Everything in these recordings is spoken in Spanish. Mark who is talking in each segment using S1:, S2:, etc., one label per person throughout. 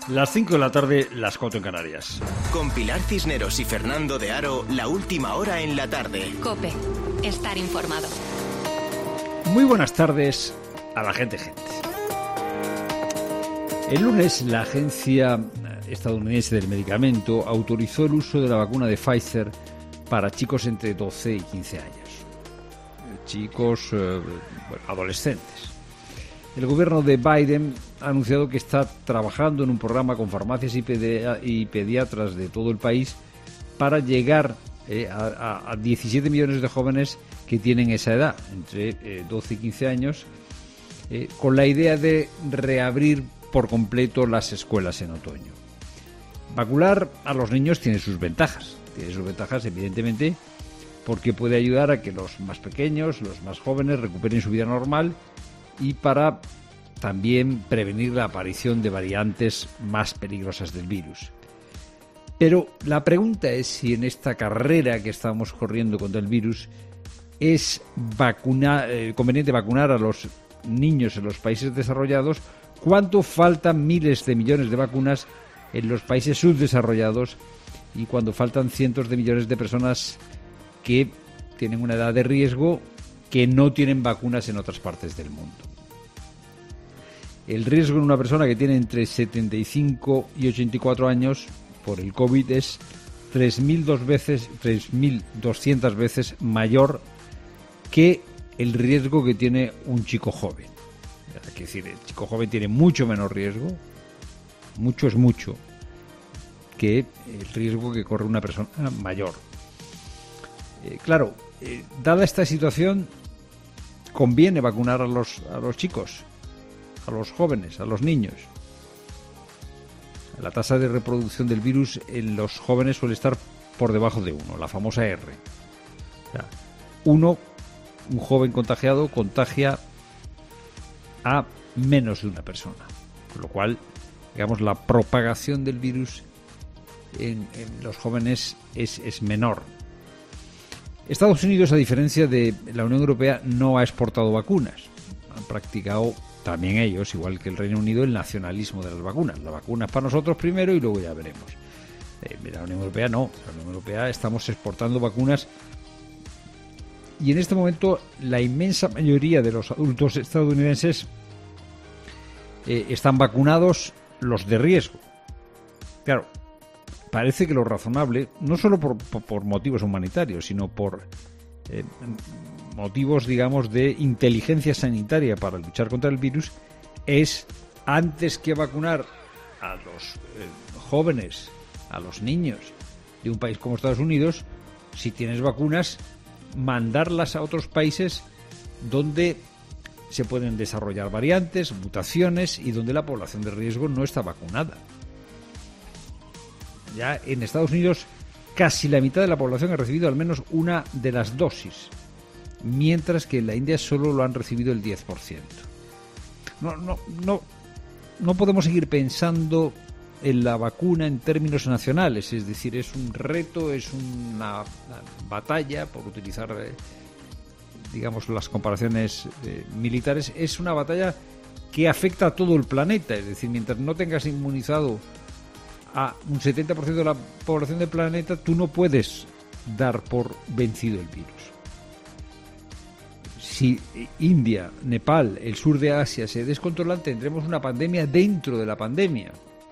S1: Las 5 de la tarde, las 4 en Canarias.
S2: Con Pilar Cisneros y Fernando de Aro, la última hora en la tarde.
S3: COPE. Estar informado.
S1: Muy buenas tardes a la gente. El lunes, la Agencia Estadounidense del Medicamento autorizó el uso de la vacuna de Pfizer para chicos entre 12 y 15 años. Chicos adolescentes. El gobierno de Biden ha anunciado que está trabajando en un programa con farmacias y pediatras de todo el país para llegar a 17 millones de jóvenes que tienen esa edad, entre 12 y 15 años, con la idea de reabrir por completo las escuelas en otoño. Vacunar a los niños tiene sus ventajas. Tiene sus ventajas, evidentemente, porque puede ayudar a que los más pequeños, los más jóvenes, recuperen su vida normal y para también prevenir la aparición de variantes más peligrosas del virus. Pero la pregunta es si en esta carrera que estamos corriendo contra el virus es conveniente vacunar a los niños en los países desarrollados, cuánto faltan miles de millones de vacunas en los países subdesarrollados y cuando faltan cientos de millones de personas que tienen una edad de riesgo que no tienen vacunas en otras partes del mundo. El riesgo en una persona que tiene entre 75 y 84 años por el COVID es 3.200 veces mayor que el riesgo que tiene un chico joven. Es decir, el chico joven tiene mucho menos riesgo, mucho es mucho, que el riesgo que corre una persona mayor. Dada esta situación, conviene vacunar a los chicos, a los jóvenes, a los niños. La tasa de reproducción del virus en los jóvenes suele estar por debajo de 1, la famosa R. O sea, un joven contagiado contagia a menos de una persona, con lo cual, digamos, la propagación del virus en los jóvenes es menor. Estados Unidos, a diferencia de la Unión Europea, no ha exportado vacunas. Han practicado también ellos, igual que el Reino Unido, el nacionalismo de las vacunas. La vacuna es para nosotros primero y luego ya veremos. La Unión Europea no. La Unión Europea estamos exportando vacunas y en este momento la inmensa mayoría de los adultos estadounidenses están vacunados, los de riesgo. Claro, parece que lo razonable, no solo por motivos humanitarios, sino por motivos, digamos, de inteligencia sanitaria para luchar contra el virus, es, antes que vacunar a los jóvenes, a los niños de un país como Estados Unidos, si tienes vacunas, mandarlas a otros países donde se pueden desarrollar variantes, mutaciones y donde la población de riesgo no está vacunada. Ya en Estados Unidos casi la mitad de la población ha recibido al menos una de las dosis, mientras que en la India solo lo han recibido el 10%. No podemos seguir pensando en la vacuna en términos nacionales, es decir, es un reto, es una batalla, por utilizar digamos las comparaciones militares, es una batalla que afecta a todo el planeta, es decir, mientras no tengas inmunizado a un 70% de la población del planeta, tú no puedes dar por vencido el virus. Si India, Nepal, el sur de Asia se descontrolan, tendremos una pandemia dentro de la pandemia.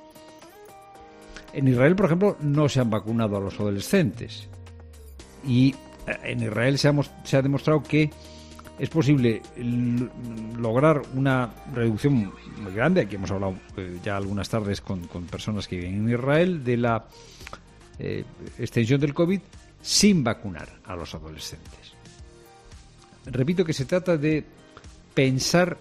S1: En Israel, por ejemplo, no se han vacunado a los adolescentes. Y en Israel se ha demostrado que es posible lograr una reducción muy grande. Aquí hemos hablado ya algunas tardes con personas que viven en Israel de la extensión del COVID sin vacunar a los adolescentes. Repito que se trata de pensar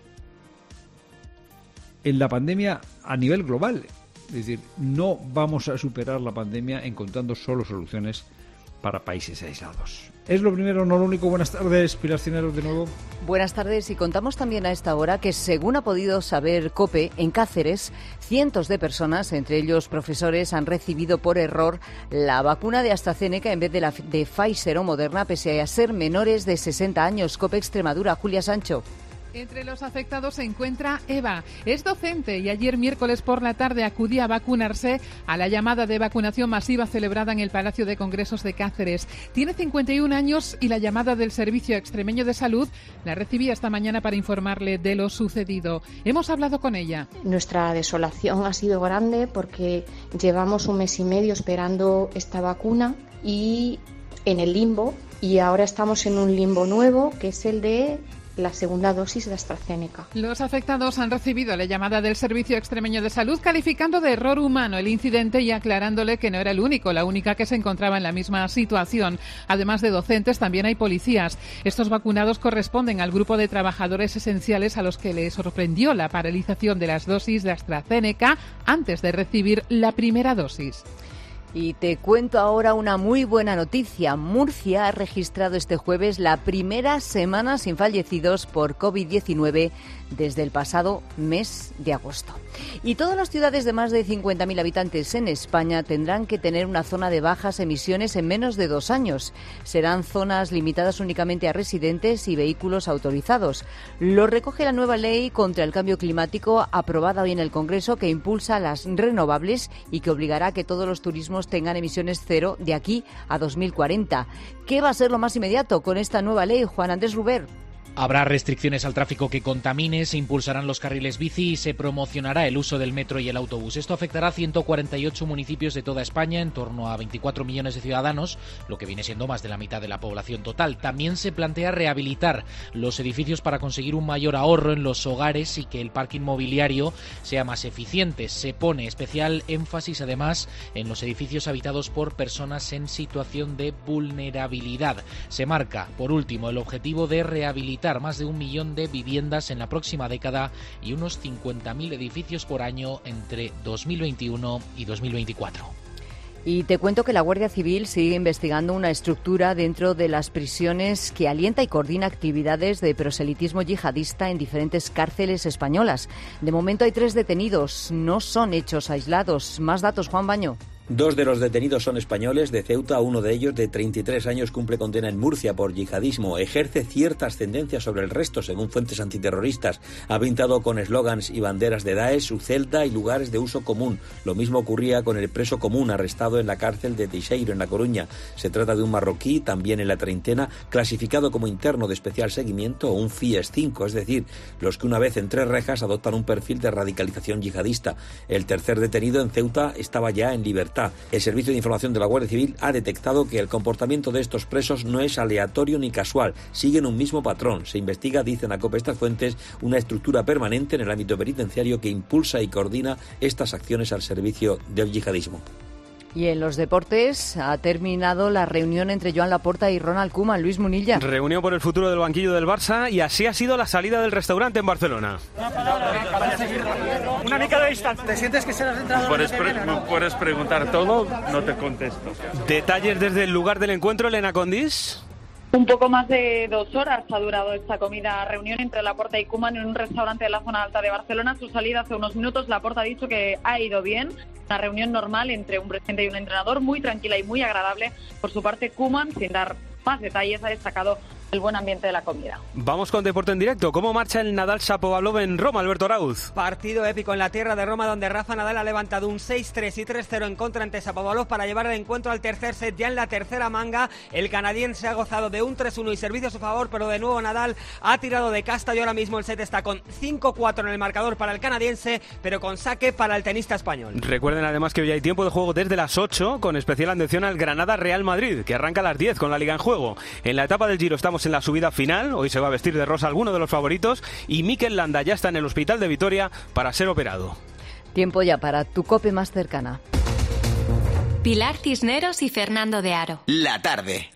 S1: en la pandemia a nivel global. Es decir, no vamos a superar la pandemia encontrando solo soluciones para países aislados. Es lo primero, no lo único. Buenas tardes, Pilar Cisneros, de nuevo.
S4: Buenas tardes, y contamos también a esta hora que, según ha podido saber COPE, en Cáceres, cientos de personas, entre ellos profesores, han recibido por error la vacuna de AstraZeneca en vez de la de Pfizer o Moderna, pese a ser menores de 60 años. COPE Extremadura, Julia Sancho.
S5: Entre los afectados se encuentra Eva. Es docente y ayer miércoles por la tarde acudía a vacunarse a la llamada de vacunación masiva celebrada en el Palacio de Congresos de Cáceres. Tiene 51 años y la llamada del Servicio Extremeño de Salud la recibía esta mañana para informarle de lo sucedido. Hemos hablado con ella.
S6: Nuestra desolación ha sido grande porque llevamos un mes y medio esperando esta vacuna y en el limbo, y ahora estamos en un limbo nuevo que es el de la segunda dosis de AstraZeneca.
S5: Los afectados han recibido la llamada del Servicio Extremeño de Salud calificando de error humano el incidente y aclarándole que no era la única que se encontraba en la misma situación. Además de docentes, también hay policías. Estos vacunados corresponden al grupo de trabajadores esenciales a los que les sorprendió la paralización de las dosis de AstraZeneca antes de recibir la primera dosis.
S4: Y te cuento ahora una muy buena noticia. Murcia ha registrado este jueves la primera semana sin fallecidos por COVID-19 desde el pasado mes de agosto. Y todas las ciudades de más de 50.000 habitantes en España tendrán que tener una zona de bajas emisiones en menos de 2 años. Serán zonas limitadas únicamente a residentes y vehículos autorizados. Lo recoge la nueva ley contra el cambio climático aprobada hoy en el Congreso, que impulsa las renovables y que obligará a que todos los turismos tengan emisiones cero de aquí a 2040. ¿Qué va a ser lo más inmediato con esta nueva ley, Juan Andrés Ruber?
S7: Habrá restricciones al tráfico que contamine, se impulsarán los carriles bici y se promocionará el uso del metro y el autobús. Esto afectará a 148 municipios de toda España, en torno a 24 millones de ciudadanos, lo que viene siendo más de la mitad de la población total. También se plantea rehabilitar los edificios para conseguir un mayor ahorro en los hogares y que el parque inmobiliario sea más eficiente. Se pone especial énfasis, además, en los edificios habitados por personas en situación de vulnerabilidad. Se marca, por último, el objetivo de rehabilitar más de 1 millón de viviendas en la próxima década y unos 50.000 edificios por año entre 2021 y 2024.
S4: Y te cuento que la Guardia Civil sigue investigando una estructura dentro de las prisiones que alienta y coordina actividades de proselitismo yihadista en diferentes cárceles españolas. De momento hay 3 detenidos, no son hechos aislados. Más datos, Juan Baño.
S8: 2 de los detenidos son españoles de Ceuta, uno de ellos de 33 años cumple condena en Murcia por yihadismo, ejerce cierta ascendencia sobre el resto según fuentes antiterroristas, ha pintado con eslogans y banderas de Daesh su celda y lugares de uso común. Lo mismo ocurría con el preso común arrestado en la cárcel de Teixeiro en La Coruña. Se trata de un marroquí, también en la treintena, clasificado como interno de especial seguimiento o un FIES 5, es decir, los que una vez entre rejas adoptan un perfil de radicalización yihadista. El tercer detenido en Ceuta estaba ya en libertad. El Servicio de Información de la Guardia Civil ha detectado que el comportamiento de estos presos no es aleatorio ni casual, siguen un mismo patrón. Se investiga, dicen a COPE estas fuentes, una estructura permanente en el ámbito penitenciario que impulsa y coordina estas acciones al servicio del yihadismo.
S4: Y en los deportes ha terminado la reunión entre Joan Laporta y Ronald Koeman. Luis Munilla.
S9: Reunión por el futuro del banquillo del Barça y así ha sido la salida del restaurante en Barcelona.
S10: Una mica de distancia. ¿Te sientes que serás entrenador? Puedes preguntar todo, no te contesto.
S9: Detalles desde el lugar del encuentro, Elena Condis.
S11: Un poco más de 2 horas ha durado esta reunión entre Laporta y Koeman en un restaurante de la zona alta de Barcelona. Su salida hace unos minutos, Laporta ha dicho que ha ido bien. Una reunión normal entre un presidente y un entrenador, muy tranquila y muy agradable. Por su parte, Koeman, sin dar más detalles, ha destacado el buen ambiente de la comida.
S9: Vamos con Deporte en Directo. ¿Cómo marcha el Nadal-Shapovalov en Roma, Alberto Arauz?
S12: Partido épico en la tierra de Roma, donde Rafa Nadal ha levantado un 6-3 y 3-0 en contra ante Shapovalov para llevar el encuentro al tercer set. Ya en la tercera manga, el canadiense ha gozado de un 3-1 y servicio a su favor, pero de nuevo Nadal ha tirado de casta y ahora mismo el set está con 5-4 en el marcador para el canadiense, pero con saque para el tenista español.
S9: Recuerden además que hoy hay tiempo de juego desde las 8, con especial atención al Granada-Real Madrid, que arranca a las 10 con la Liga en juego. En la etapa del Giro estamos en la subida final. Hoy se va a vestir de rosa alguno de los favoritos y Mikel Landa ya está en el hospital de Vitoria para ser operado.
S4: Tiempo ya para tu COPE más cercana.
S3: Pilar Cisneros y Fernando de Aro.
S2: La tarde.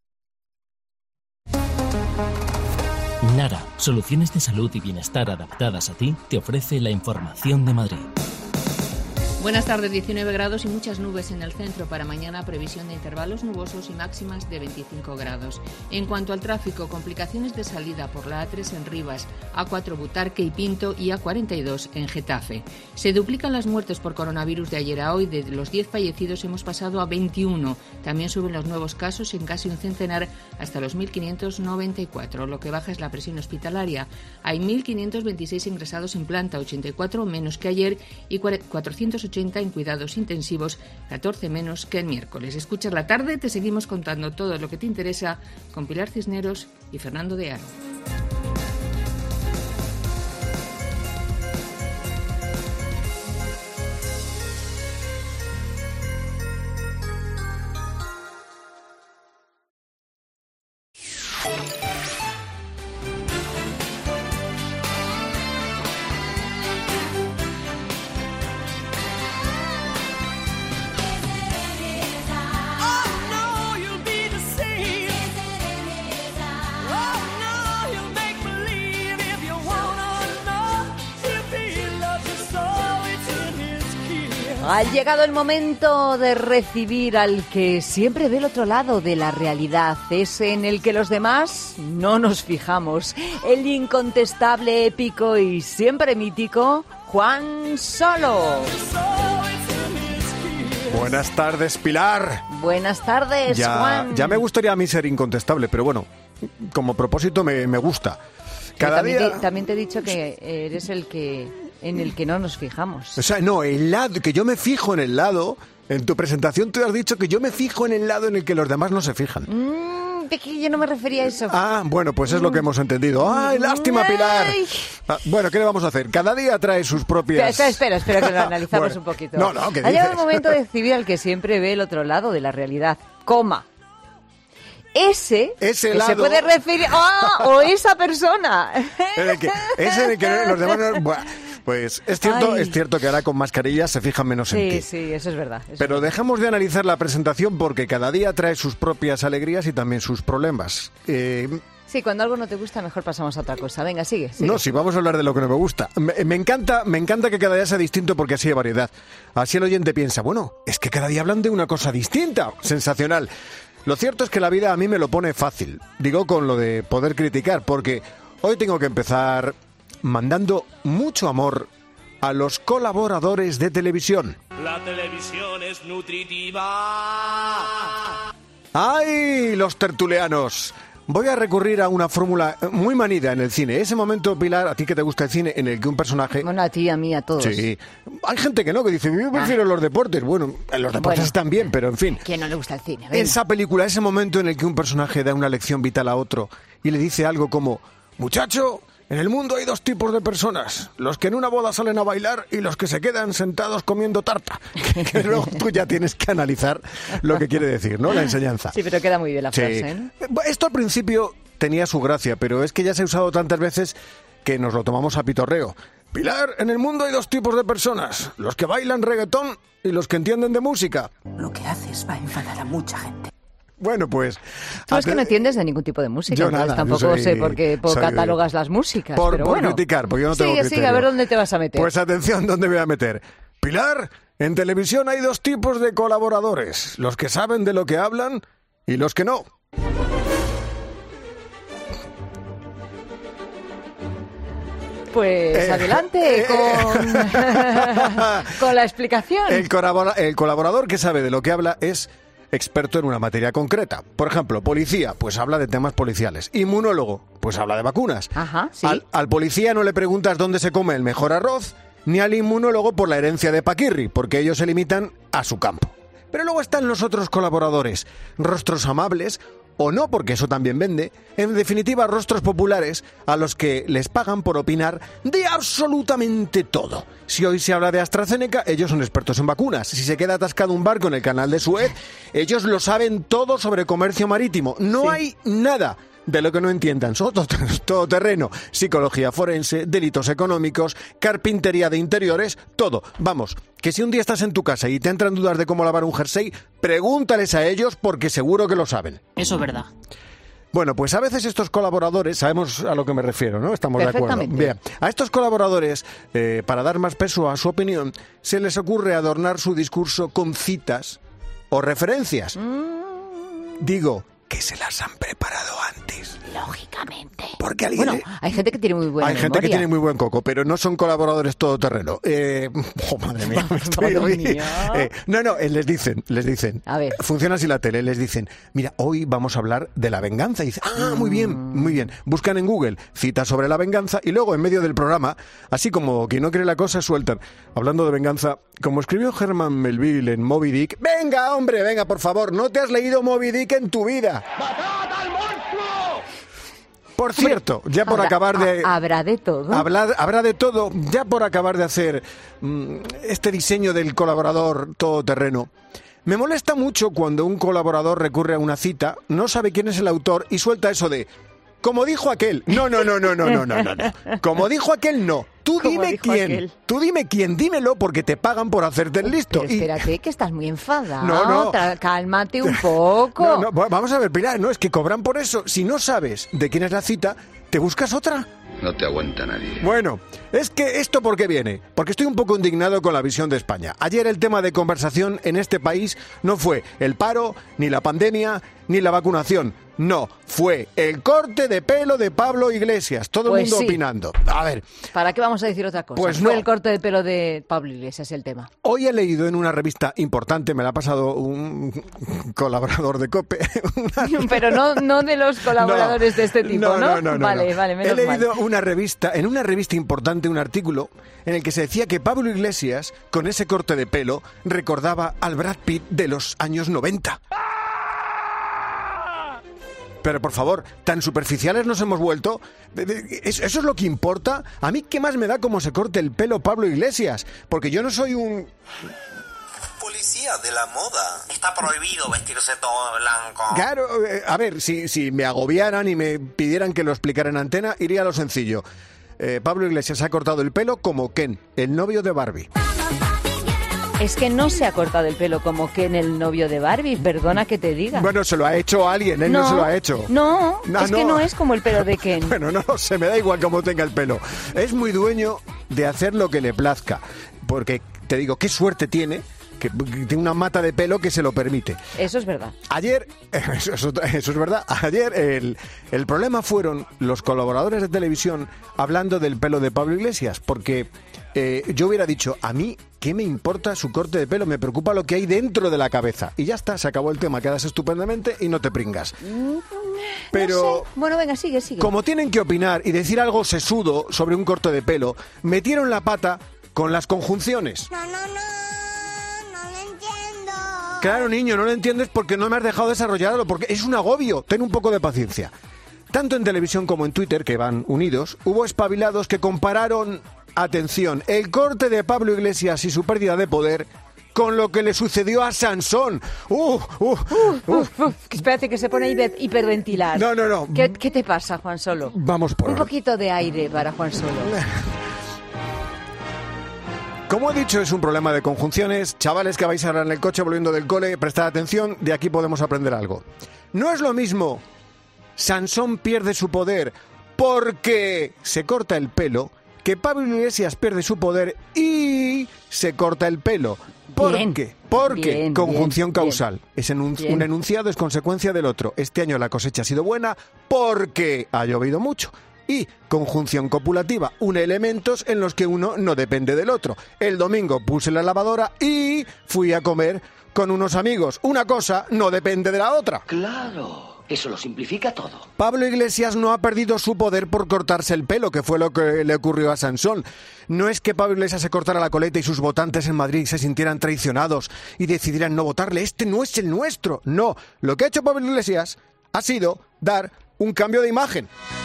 S13: Nara, soluciones de salud y bienestar adaptadas a ti, te ofrece la información de Madrid. Buenas tardes, 19 grados y muchas nubes en el centro. Para mañana, previsión de intervalos nubosos y máximas de 25 grados. En cuanto al tráfico, complicaciones de salida por la A3 en Rivas, A4 Butarque y Pinto y A42 en Getafe. Se duplican las muertes por coronavirus de ayer a hoy. De los 10 fallecidos hemos pasado a 21. También suben los nuevos casos en casi un centenar hasta los 1.594. Lo que baja es la presión hospitalaria. Hay 1.526 ingresados en planta, 84 menos que ayer y 480 en cuidados intensivos, 14 menos que el miércoles. Escuchas La Tarde, te seguimos contando todo lo que te interesa con Pilar Cisneros y Fernando de Aro.
S4: Ha llegado el momento de recibir al que siempre ve el otro lado de la realidad, ese en el que los demás no nos fijamos. El incontestable, épico y siempre mítico, Juan Solo.
S14: Buenas tardes, Pilar.
S4: Buenas tardes, Juan.
S14: Ya me gustaría a mí ser incontestable, pero bueno, como propósito me gusta.
S4: También te he dicho que eres en el que no nos fijamos.
S14: O sea, no, el lado, que yo me fijo en el lado. En tu presentación tú has dicho que yo me fijo en el lado en el que los demás no se fijan.
S4: De que yo no me refería a eso.
S14: Ah, bueno, pues es lo que hemos entendido. ¡Ay, lástima, Pilar! Bueno, ¿qué le vamos a hacer? Cada día trae sus propias...
S4: Espera, que lo analizamos un poquito.
S14: No, ¿qué dices?
S4: Ha llegado el momento de recibir al que siempre ve el otro lado de la realidad, coma. Ese
S14: lado
S4: se puede referir... o esa persona.
S14: En el que los demás no... Pues es cierto que ahora con mascarillas se fijan menos en ti.
S4: Sí, eso es verdad.
S14: Pero dejamos de analizar la presentación porque cada día trae sus propias alegrías y también sus problemas.
S4: Sí, cuando algo no te gusta, mejor pasamos a otra cosa. Venga, sigue.
S14: No, si vamos a hablar de lo que no me gusta. Me encanta que cada día sea distinto porque así hay variedad. Así el oyente piensa, bueno, es que cada día hablan de una cosa distinta. Sensacional. Lo cierto es que la vida a mí me lo pone fácil. Digo con lo de poder criticar, porque hoy tengo que empezar mandando mucho amor a los colaboradores de televisión.
S15: La televisión es nutritiva.
S14: ¡Ay, los tertulianos! Voy a recurrir a una fórmula muy manida en el cine. Ese momento, Pilar, a ti que te gusta el cine, en el que un personaje...
S4: Bueno, a ti, a mí, a todos.
S14: Sí. Hay gente que no, que dice, yo prefiero los deportes. Bueno, los deportes también, pero en fin.
S4: ¿Quién no le gusta el cine? Venga.
S14: Esa película, ese momento en el que un personaje da una lección vital a otro y le dice algo como, muchacho... En el mundo hay dos tipos de personas, los que en una boda salen a bailar y los que se quedan sentados comiendo tarta, que luego tú ya tienes que analizar lo que quiere decir, ¿no? La enseñanza.
S4: Sí, pero queda muy bien la frase, ¿eh?
S14: Esto al principio tenía su gracia, pero es que ya se ha usado tantas veces que nos lo tomamos a pitorreo. Pilar, en el mundo hay dos tipos de personas, los que bailan reggaetón y los que entienden de música.
S16: Lo que haces va a enfadar a mucha gente.
S14: Bueno, pues...
S4: Tú es que no entiendes de ningún tipo de música,
S14: yo
S4: entonces
S14: nada,
S4: tampoco sé por qué catalogas las músicas, pero bueno.
S14: Por criticar, porque yo no tengo criterio.
S4: Sigue, a ver dónde te vas a meter.
S14: Pues atención, ¿dónde me voy a meter? Pilar, en televisión hay dos tipos de colaboradores, los que saben de lo que hablan y los que no.
S4: Pues adelante con la explicación.
S14: El colaborador que sabe de lo que habla es experto en una materia concreta. Por ejemplo, policía, pues habla de temas policiales. Inmunólogo, pues habla de vacunas.
S4: Ajá, sí.
S14: Al policía no le preguntas dónde se come el mejor arroz, ni al inmunólogo por la herencia de Paquirri, porque ellos se limitan a su campo. Pero luego están los otros colaboradores, rostros amables, o no, porque eso también vende, en definitiva rostros populares a los que les pagan por opinar de absolutamente todo. Si hoy se habla de AstraZeneca, ellos son expertos en vacunas. Si se queda atascado un barco en el canal de Suez, ellos lo saben todo sobre comercio marítimo. No hay nada de lo que no entiendan. Son todo terreno, psicología forense, delitos económicos, carpintería de interiores, todo. Vamos, que si un día estás en tu casa y te entran dudas de cómo lavar un jersey, pregúntales a ellos porque seguro que lo saben.
S17: Eso es verdad.
S14: Bueno, pues a veces estos colaboradores, sabemos a lo que me refiero, ¿no? Estamos de acuerdo. Bien, a estos colaboradores, para dar más peso a su opinión, se les ocurre adornar su discurso con citas o referencias. Digo, que se las han preparado antes.
S4: Lógicamente.
S14: Porque alguien...
S4: Bueno, hay gente que tiene muy buena memoria.
S14: Hay gente que tiene muy buen coco, pero no son colaboradores todoterreno. Madre mía, me estoy hoy. Les dicen.
S4: A ver.
S14: Funciona así la tele, les dicen, mira, hoy vamos a hablar de la venganza. Y dicen, muy bien. Buscan en Google citas sobre la venganza y luego en medio del programa, así como quien no cree la cosa, sueltan. Hablando de venganza, como escribió Herman Melville en Moby Dick, venga, hombre, por favor, no te has leído Moby Dick en tu vida.
S15: ¡Matad al monstruo!
S14: Por cierto, ya por acabar de...
S4: Habrá de todo.
S14: Habrá de todo, ya por acabar de hacer este diseño del colaborador todoterreno. Me molesta mucho cuando un colaborador recurre a una cita, no sabe quién es el autor y suelta eso de... Como dijo aquel. No. Como dijo aquel, no. Tú dime quién. Tú dime quién. Dímelo porque te pagan por hacerte el listo.
S4: Pero espérate, que estás muy enfadado.
S14: No.
S4: Cálmate un poco.
S14: No, vamos a ver, Pilar, no, es que cobran por eso. Si no sabes de quién es la cita, ¿te buscas otra?
S17: No te aguanta nadie.
S14: Bueno, es que ¿esto por qué viene? Porque estoy un poco indignado con la visión de España. Ayer el tema de conversación en este país no fue el paro, ni la pandemia, ni la vacunación. No, fue el corte de pelo de Pablo Iglesias. Todo el mundo opinando. A ver.
S4: ¿Para qué vamos a decir otra cosa?
S14: Pues
S4: fue el corte de pelo de Pablo Iglesias el tema.
S14: Hoy he leído en una revista importante, me la ha pasado un colaborador de COPE.
S4: Pero no de los colaboradores de este tipo, ¿no? Vale, menos mal.
S14: He leído en una revista importante, un artículo en el que se decía que Pablo Iglesias, con ese corte de pelo, recordaba al Brad Pitt de los años 90. Pero por favor, ¿tan superficiales nos hemos vuelto? ¿Eso es lo que importa? ¿A mí qué más me da cómo se corte el pelo Pablo Iglesias? Porque yo no soy un...
S18: Policía de la moda. Está prohibido vestirse todo de blanco.
S14: Claro, a ver, si me agobiaran y me pidieran que lo explicara en antena, iría a lo sencillo. Pablo Iglesias ha cortado el pelo como Ken, el novio de Barbie.
S4: Es que no se ha cortado el pelo como Ken, el novio de Barbie, perdona que te diga.
S14: Bueno, se lo ha hecho alguien, él no se lo ha hecho.
S4: No, que no es como el pelo de Ken.
S14: Bueno, no sé, me da igual cómo tenga el pelo. Es muy dueño de hacer lo que le plazca, porque te digo, qué suerte tiene, que tiene una mata de pelo que se lo permite.
S4: Eso es verdad.
S14: Ayer, eso es verdad, ayer el problema fueron los colaboradores de televisión hablando del pelo de Pablo Iglesias, porque yo hubiera dicho, a mí, ¿qué me importa su corte de pelo? Me preocupa lo que hay dentro de la cabeza. Y ya está, se acabó el tema, quedas estupendamente y no te pringas. Pero,
S4: no sé. Bueno, venga, sigue.
S14: Como tienen que opinar y decir algo sesudo sobre un corte de pelo, metieron la pata con las conjunciones.
S19: No lo entiendo.
S14: Claro, niño, no lo entiendes porque no me has dejado desarrollarlo, porque es un agobio. Ten un poco de paciencia. Tanto en televisión como en Twitter, que van unidos, hubo espabilados que compararon, atención, el corte de Pablo Iglesias y su pérdida de poder con lo que le sucedió a Sansón.
S4: Espérate que se pone a hiperventilar.
S14: No.
S4: ¿Qué te pasa, Juan Solo?
S14: Vamos por
S4: un poquito de aire para Juan Solo.
S14: Como he dicho, es un problema de conjunciones. Chavales que vais ahora en el coche volviendo del cole, prestad atención, de aquí podemos aprender algo. No es lo mismo Sansón pierde su poder porque se corta el pelo, que Pablo Iglesias pierde su poder y se corta el pelo. ¿Por qué? Porque conjunción causal. Un enunciado es consecuencia del otro. Este año la cosecha ha sido buena porque ha llovido mucho. Y conjunción copulativa, une elementos en los que uno no depende del otro. El domingo puse la lavadora y fui a comer con unos amigos. Una cosa no depende de la otra.
S20: Claro, eso lo simplifica todo.
S14: Pablo Iglesias no ha perdido su poder por cortarse el pelo, que fue lo que le ocurrió a Sansón. No es que Pablo Iglesias se cortara la coleta y sus votantes en Madrid se sintieran traicionados y decidieran no votarle. Este no es el nuestro. No, lo que ha hecho Pablo Iglesias ha sido dar un cambio de imagen.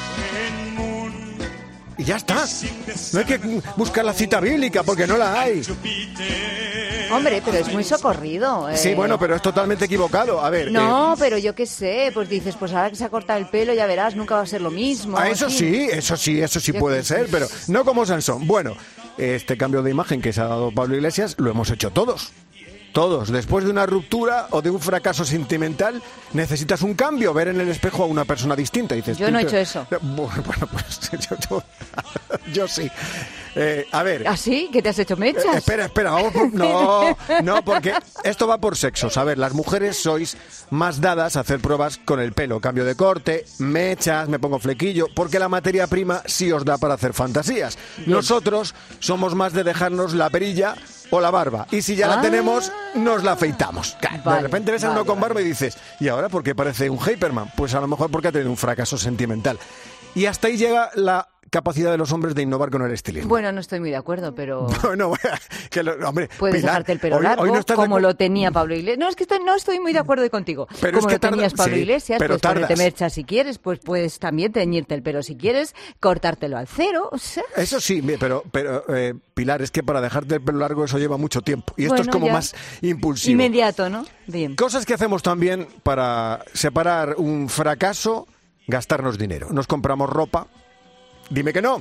S14: Y ya está. No hay que buscar la cita bíblica porque no la hay.
S4: Hombre, pero es muy socorrido.
S14: Sí, bueno, pero es totalmente equivocado. A ver.
S4: No, pero yo qué sé. Pues dices, pues ahora que se ha cortado el pelo, ya verás, nunca va a ser lo mismo.
S14: Eso sí puede ser, pero no como Sansón. Bueno, este cambio de imagen que se ha dado Pablo Iglesias lo hemos hecho todos. Todos. Después de una ruptura o de un fracaso sentimental, necesitas un cambio, ver en el espejo a una persona distinta. Y dices,
S4: yo no he hecho eso.
S14: Bueno, pues yo sí. A ver.
S4: ¿Ah, sí? ¿Que te has hecho mechas?
S14: Espera, vamos por... No, porque esto va por sexos. A ver, las mujeres sois más dadas a hacer pruebas con el pelo. Cambio de corte, mechas, me pongo flequillo, porque la materia prima sí os da para hacer fantasías. Bien. Nosotros somos más de dejarnos la perilla o la barba. Y si ya la tenemos, nos la afeitamos. De repente ves a uno con barba y dices, ¿y ahora por qué parece un Hyperman? Pues a lo mejor porque ha tenido un fracaso sentimental. Y hasta ahí llega la capacidad de los hombres de innovar con el estilismo.
S4: Bueno, no estoy muy de acuerdo, pero...
S14: Bueno, hombre,
S4: puedes
S14: Pilar,
S4: dejarte el pelo largo,
S14: no
S4: como lo tenía Pablo Iglesias. No, es que no estoy muy de acuerdo contigo.
S14: Pero
S4: como
S14: es que
S4: lo tenías Pablo Iglesias,
S14: pero
S4: pues ponerte mechas si quieres, pues puedes también teñirte el pelo si quieres, cortártelo al cero. O sea...
S14: Eso sí, pero Pilar, es que para dejarte el pelo largo eso lleva mucho tiempo. Y esto es como más impulsivo.
S4: Inmediato, ¿no? Bien.
S14: Cosas que hacemos también para separar un fracaso, gastarnos dinero. Nos compramos ropa. Dime que no.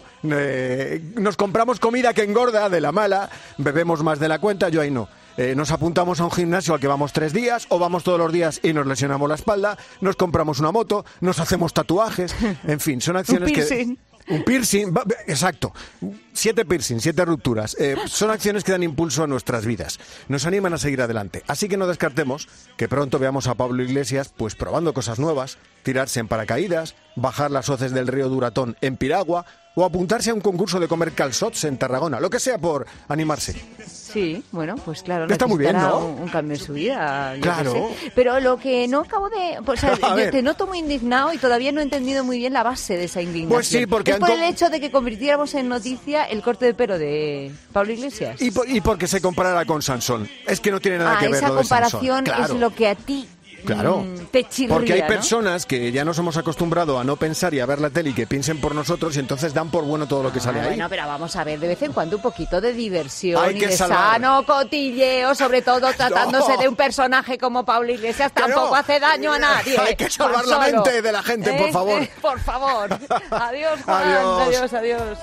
S14: Nos compramos comida que engorda de la mala, bebemos más de la cuenta, yo ahí no. Nos apuntamos a un gimnasio al que vamos 3 días o vamos todos los días y nos lesionamos la espalda, nos compramos una moto, nos hacemos tatuajes, en fin, son acciones que... Un piercing, exacto. 7 piercings, 7 rupturas. Son acciones que dan impulso a nuestras vidas. Nos animan a seguir adelante. Así que no descartemos que pronto veamos a Pablo Iglesias pues probando cosas nuevas, tirarse en paracaídas, bajar las hoces del río Duratón en piragua o apuntarse a un concurso de comer calçots en Tarragona. Lo que sea por animarse.
S4: Sí, bueno, pues claro.
S14: Está muy bien, ¿no?
S4: Un cambio en su vida.
S14: Claro.
S4: Pero lo que no acabo de... O sea, yo te noto muy indignado y todavía no he entendido muy bien la base de esa indignación.
S14: Pues sí, porque...
S4: Es por el hecho de que convirtiéramos en noticia el corte de pelo de Pablo Iglesias.
S14: Y porque se comparara con Sansón. Es que no tiene nada que ver
S4: esa
S14: lo de Sansón.
S4: comparación es lo que a ti...
S14: Claro,
S4: te chirría,
S14: porque hay
S4: ¿no?
S14: personas que ya nos hemos acostumbrado a no pensar y a ver la tele y que piensen por nosotros y entonces dan por bueno todo lo que sale ahí.
S4: Bueno, pero vamos a ver, de vez en cuando un poquito de diversión
S14: hay
S4: y
S14: que
S4: de
S14: salvar.
S4: sano cotilleo, sobre todo tratándose de un personaje como Pablo Iglesias, tampoco hace daño a nadie.
S14: Hay que salvar la mente de la gente, por favor.
S4: Por favor. Adiós, Juan. Adiós.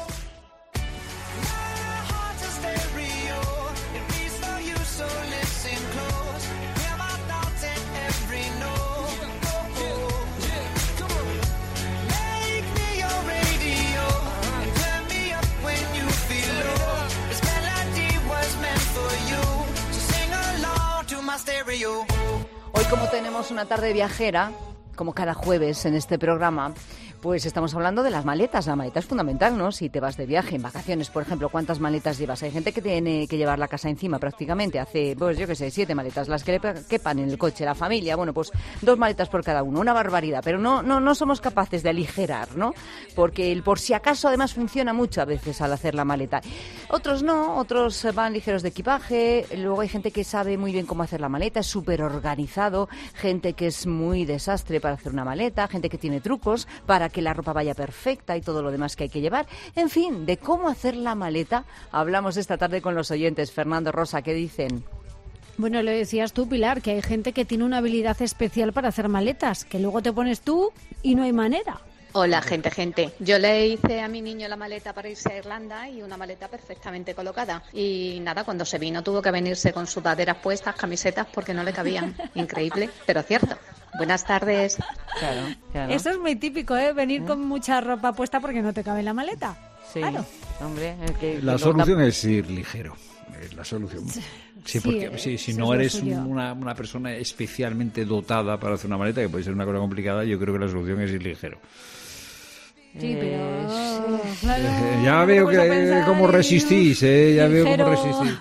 S4: Hoy, como tenemos una tarde viajera, como cada jueves en este programa, pues estamos hablando de las maletas. La maleta es fundamental, ¿no? Si te vas de viaje, en vacaciones, por ejemplo, ¿cuántas maletas llevas? Hay gente que tiene que llevar la casa encima prácticamente. Hace, pues yo qué sé, 7 maletas, las que le quepan en el coche, la familia. Bueno, pues 2 maletas por cada uno, una barbaridad. Pero no somos capaces de aligerar, ¿no? Porque el por si acaso además funciona mucho a veces al hacer la maleta. Otros no, otros van ligeros de equipaje. Luego hay gente que sabe muy bien cómo hacer la maleta, es súper organizado. Gente que es muy desastre para hacer una maleta, gente que tiene trucos para que la ropa vaya perfecta y todo lo demás que hay que llevar. En fin, de cómo hacer la maleta hablamos esta tarde con los oyentes. Fernando, Rosa, ¿qué dicen?
S17: Bueno, lo decías tú, Pilar, que hay gente que tiene una habilidad especial para hacer maletas, que luego te pones tú y no hay manera.
S21: Hola, gente. Yo le hice a mi niño la maleta para irse a Irlanda y una maleta perfectamente colocada. Y nada, cuando se vino tuvo que venirse con sudaderas puestas, camisetas, porque no le cabían. Increíble, pero cierto. Buenas tardes.
S4: Claro.
S17: Eso es muy típico, ¿eh? Venir con mucha ropa puesta porque no te cabe en la maleta.
S4: Sí,
S17: claro.
S4: Hombre,
S1: la solución es ir ligero. Es la solución. Sí, porque si no eres una persona especialmente dotada para hacer una maleta, que puede ser una cosa complicada, yo creo que la solución es ir ligero.
S17: Sí, pero...
S4: Claro,
S1: ya veo que cómo resistís, ya veo cómo resistís.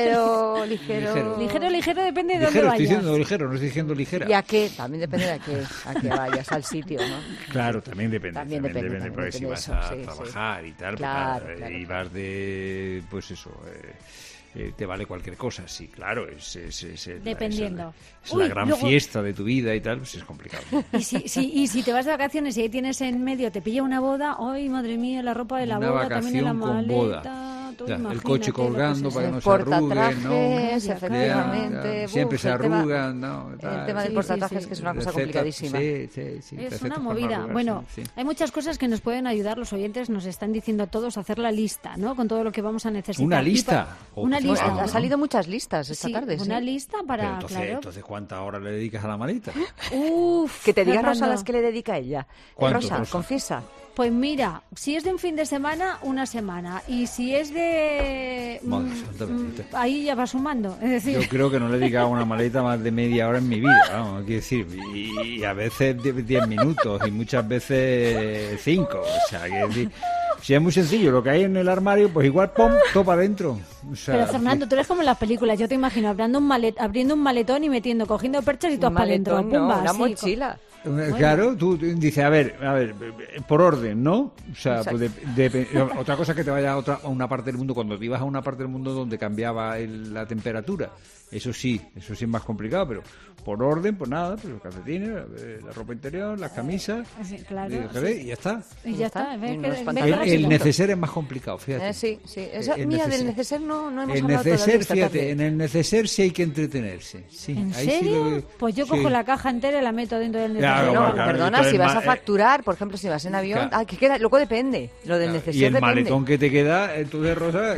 S4: Ligero,
S17: depende de dónde vayas.
S1: Estoy diciendo ligero, no estoy diciendo ligera.
S4: ¿Y a qué? También depende de a qué vayas, al sitio, ¿no?
S1: Claro, también depende.
S4: También depende
S1: porque si vas a trabajar y tal,
S4: claro.
S1: Y vas de, pues eso... te vale cualquier cosa, sí, claro,
S17: dependiendo.
S1: Es la gran fiesta de tu vida y tal, pues es complicado.
S17: Y si te vas de vacaciones y ahí tienes en medio, te pilla una boda, ¡ay, madre mía, la ropa de la boda, también en la maleta! tú
S1: Ya, el
S17: imagínate
S1: coche
S17: lo que
S1: colgando
S17: es
S1: para que
S17: eso.
S1: no se arruguen, ¿no?
S4: Efectivamente.
S1: Siempre se arrugan, ¿no?
S4: El tema del portatrajes, que es una cosa complicadísima.
S1: Sí.
S17: Es una movida. Bueno, hay muchas cosas que nos pueden ayudar. Los oyentes nos están diciendo a todos hacer la lista, ¿no? Con todo lo que vamos a necesitar.
S1: ¿Una lista?
S17: Una lista.
S4: Han salido muchas listas esta tarde.
S17: Una lista para,
S1: entonces, ¿cuántas horas le dedicas a la maleta?
S17: Uf,
S4: que te diga
S17: Fernando.
S4: Rosa las que le dedica ella. Rosa, confiesa.
S17: Pues mira, si es de un fin de semana, una semana. Y si es de... ahí ya va sumando. Es decir...
S1: Yo creo que no le he dedicado a una maleta más de media hora en mi vida, vamos, quiero decir. Y a veces 10 minutos y muchas veces 5. O sea, quiero decir... Si es muy sencillo, lo que hay en el armario, pues igual, ¡pum!, todo para adentro. O sea,
S17: pero Fernando, tú eres como en las películas. Yo te imagino abriendo un maletón y cogiendo perchas y todas para adentro.
S4: No, una mochila.
S1: Claro, tú dices, a ver, por orden, ¿no? O sea, pues otra cosa es que te vayas a una parte del mundo, cuando te ibas a una parte del mundo donde cambiaba la temperatura. Eso sí es más complicado, pero por orden, pues nada, pues los calcetines, la ropa interior, las camisas,
S17: claro,
S1: y ya está.
S17: Y ya está.
S1: El neceser es más complicado, fíjate.
S4: Sí. Mira, del neceser no hemos hablado
S1: neceser,
S4: todavía.
S1: Fíjate, en el neceser sí hay que entretenerse. Sí,
S17: ¿En
S1: ahí
S17: serio?
S1: Sí
S17: pues yo cojo la caja entera y la meto dentro del neceser.
S4: Claro, perdona, si vas a facturar, por ejemplo, si vas en avión, ¿qué queda? Luego depende. Lo del neceser
S1: y el
S4: depende.
S1: maletón que te queda, entonces, Rosa,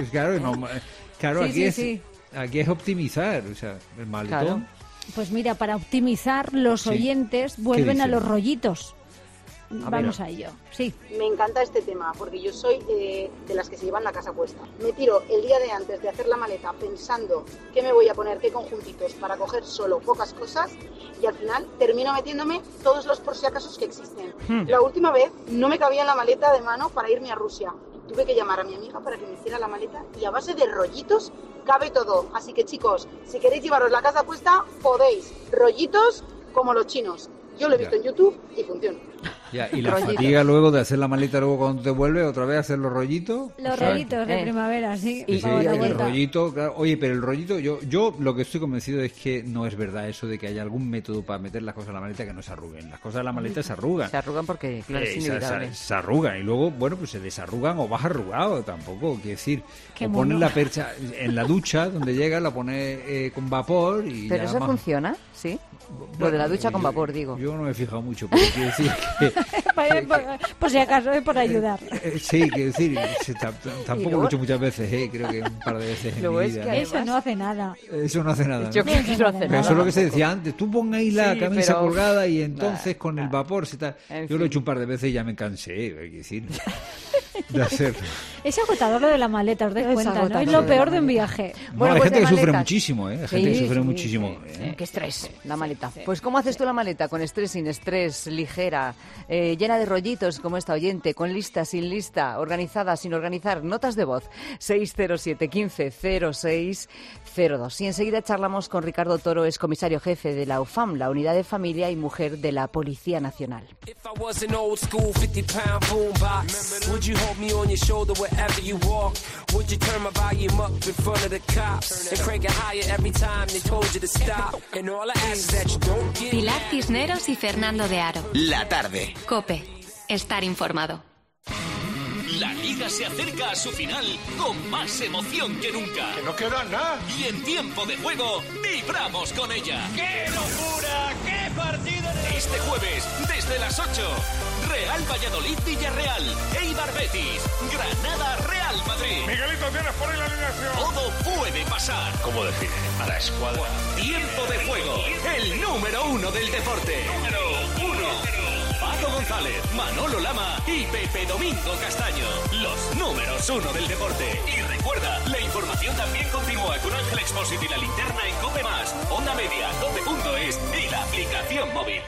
S1: claro, aquí es optimizar, o sea, el maletón.
S4: Claro.
S17: Pues mira, para optimizar, los oyentes vuelven a los rollitos. Vamos a ello, sí.
S6: Me encanta este tema, porque yo soy de las que se llevan la casa puesta. Me tiro el día de antes de hacer la maleta pensando qué me voy a poner, qué conjuntitos, para coger solo pocas cosas, y al final termino metiéndome todos los por si acaso que existen. La última vez no me cabía en la maleta de mano para irme a Rusia. Tuve que llamar a mi amiga para que me hiciera la maleta y a base de rollitos cabe todo. Así que chicos, si queréis llevaros la casa puesta, podéis. Rollitos como los chinos. Yo lo he visto en YouTube y funciona.
S1: Y la fatiga luego de hacer la maleta, luego cuando te vuelves otra vez a hacer los rollitos.
S17: Los rollitos de primavera, sí.
S1: Y el rollito, claro. Oye, pero el rollito, yo lo que estoy convencido es que no es verdad eso de que haya algún método para meter las cosas en la maleta que no se arruguen. Las cosas en la maleta se arrugan.
S4: Se arrugan porque, claro, es inevitable.
S1: Se arrugan y luego, bueno, pues se desarrugan o vas arrugado tampoco. Quiero decir, pones la percha en la ducha donde llega, la pones con vapor y
S4: ¿Pero
S1: ya
S4: eso funciona? ¿Sí? Lo de la ducha con vapor, digo.
S1: Yo no me he fijado mucho, pero quiero decir que...
S17: por si acaso, por ayudar.
S1: Sí, quiero decir, tampoco lo he hecho muchas veces, creo que un par de veces en mi vida.
S17: Eso no hace nada.
S1: Eso no hace nada.
S4: Yo creo que no hace nada.
S1: Pero eso es lo que se decía antes. Tú pon ahí la camisa colgada y entonces con el vapor se está... Yo lo he hecho un par de veces y ya me cansé, hay que decir, de hacerlo.
S17: Es agotador lo de la maleta, os dais cuenta, ¿no? Es lo peor de un viaje.
S1: Bueno, hay gente que sufre muchísimo, Hay gente que sufre muchísimo.
S4: Qué estrés, la maleta. Pues ¿cómo haces tú la maleta? Con estrés, sin estrés, ligera, llena de rollitos como esta oyente, con lista, sin lista, organizada, sin organizar, notas de voz, 607 15 06 02. Y enseguida charlamos con Ricardo Toro, es comisario jefe de la UFAM, la Unidad de Familia y Mujer de la Policía Nacional.
S3: Pilar Cisneros y Fernando de Aro.
S2: La tarde.
S3: COPE. Estar informado.
S22: La Liga se acerca a su final con más emoción que nunca.
S15: ¡Que no queda nada!
S22: Y en tiempo de juego, vibramos con ella.
S15: ¡Qué locura! ¡Qué partido!
S22: Este jueves, desde las 8, Real Valladolid-Villarreal, Eibar Betis, Granada-Real Madrid.
S15: Miguelito, tienes por ahí la alineación.
S22: Todo puede pasar.
S10: ¿Cómo define a la escuadra?
S22: Tiempo de juego, el número 1 del deporte. Número 1. Paco González, Manolo Lama y Pepe Domingo Castaño. Los números 1 del deporte. Y recuerda, la información también continúa con Ángel Expósito y la linterna en COPE+, Onda Media, COPE.es y la aplicación móvil.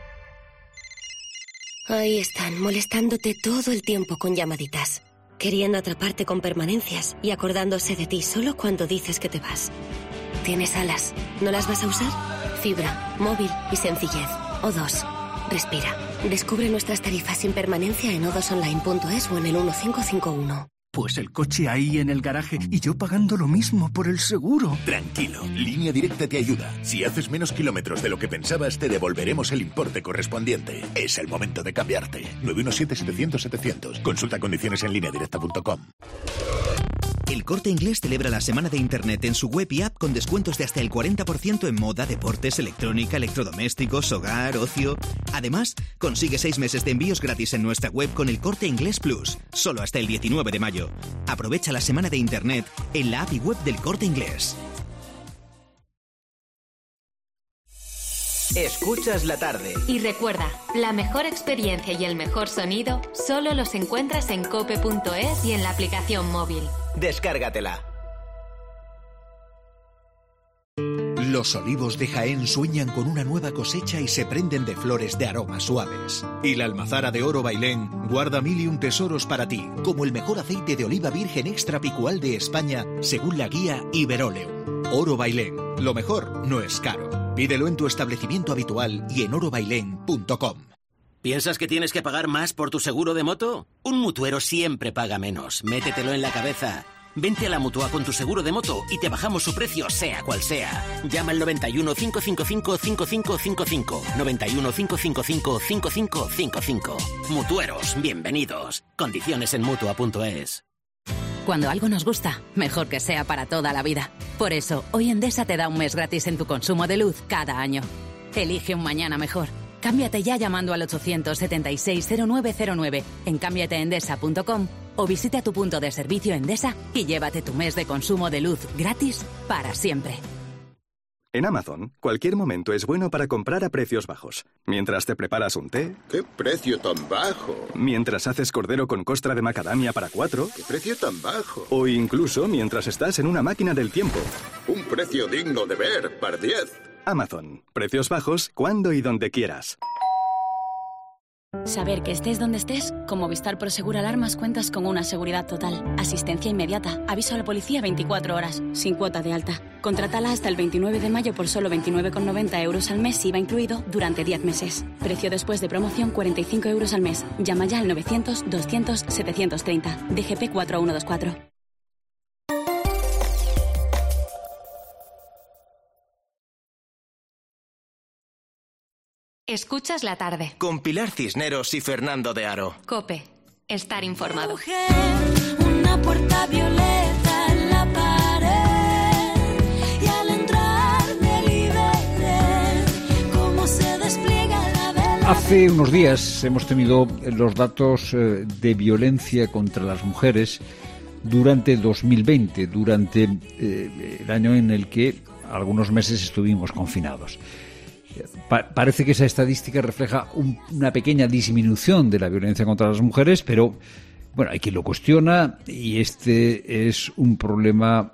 S23: Ahí están, molestándote todo el tiempo con llamaditas, queriendo atraparte con permanencias y acordándose de ti solo cuando dices que te vas. ¿Tienes alas? ¿No las vas a usar? Fibra, móvil y sencillez. O2. Respira. Descubre nuestras tarifas sin permanencia en odosonline.es o en el 1551.
S24: Pues el coche ahí en el garaje y yo pagando lo mismo por el seguro.
S25: Tranquilo, Línea Directa te ayuda. Si haces menos kilómetros de lo que pensabas, te devolveremos el importe correspondiente. Es el momento de cambiarte. 917-700-700. Consulta condiciones en lineadirecta.com.
S5: El Corte Inglés celebra la semana de Internet en su web y app con descuentos de hasta el 40% en moda, deportes, electrónica, electrodomésticos, hogar, ocio. Además, consigue 6 meses de envíos gratis en nuestra web con el Corte Inglés Plus, solo hasta el 19 de mayo. Aprovecha la semana de Internet en la app y web del Corte Inglés.
S2: Escuchas la tarde.
S3: Y recuerda, la mejor experiencia y el mejor sonido solo los encuentras en cope.es y en la aplicación móvil.
S2: Descárgatela.
S25: Los olivos de Jaén sueñan con una nueva cosecha y se prenden de flores de aromas suaves. Y la almazara de Oro Bailén guarda 1000 y un tesoros para ti, como el mejor aceite de oliva virgen extra picual de España, según la guía Iberoleum. Oro Bailén, lo mejor no es caro. Pídelo en tu establecimiento habitual y en orobailén.com.
S7: ¿Piensas que tienes que pagar más por tu seguro de moto? Un mutuero siempre paga menos. Métetelo en la cabeza. Vente a la Mutua con tu seguro de moto y te bajamos su precio, sea cual sea. Llama al 91 555 5555. 91 555 5555. Mutueros, bienvenidos. Condiciones en Mutua.es.
S8: Cuando algo nos gusta, mejor que sea para toda la vida. Por eso, hoy Endesa te da un mes gratis en tu consumo de luz cada año. Elige un mañana mejor. Cámbiate ya llamando al 876-0909 en cámbiateendesa.com o visita tu punto de servicio Endesa y llévate tu mes de consumo de luz gratis para siempre.
S11: En Amazon, cualquier momento es bueno para comprar a precios bajos. Mientras te preparas un té...
S12: ¡Qué precio tan bajo!
S11: Mientras haces cordero con costra de macadamia para 4...
S12: ¡Qué precio tan bajo!
S11: O incluso mientras estás en una máquina del tiempo.
S12: ¡Un precio digno de ver, par 10!
S11: Amazon. Precios bajos cuando y donde quieras.
S26: Saber que estés donde estés, con Movistar Prosegur Alarmas cuentas con una seguridad total, asistencia inmediata, aviso a la policía 24 horas, sin cuota de alta. Contrátala hasta el 29 de mayo por solo 29,90 euros al mes, IVA incluido, durante 10 meses. Precio después de promoción 45 euros al mes. Llama ya al 900-200-730. DGP 4124.
S3: Escuchas la tarde.
S2: Con Pilar Cisneros y Fernando de Aro.
S3: COPE. Estar informado.
S19: Una puerta violeta en la pared y al entrar me liberé. Cómo se despliega la vela.
S1: Hace unos días hemos tenido los datos de violencia contra las mujeres durante 2020, durante el año en el que algunos meses estuvimos confinados. Parece que esa estadística refleja una pequeña disminución de la violencia contra las mujeres, pero bueno, hay quien lo cuestiona y este es un problema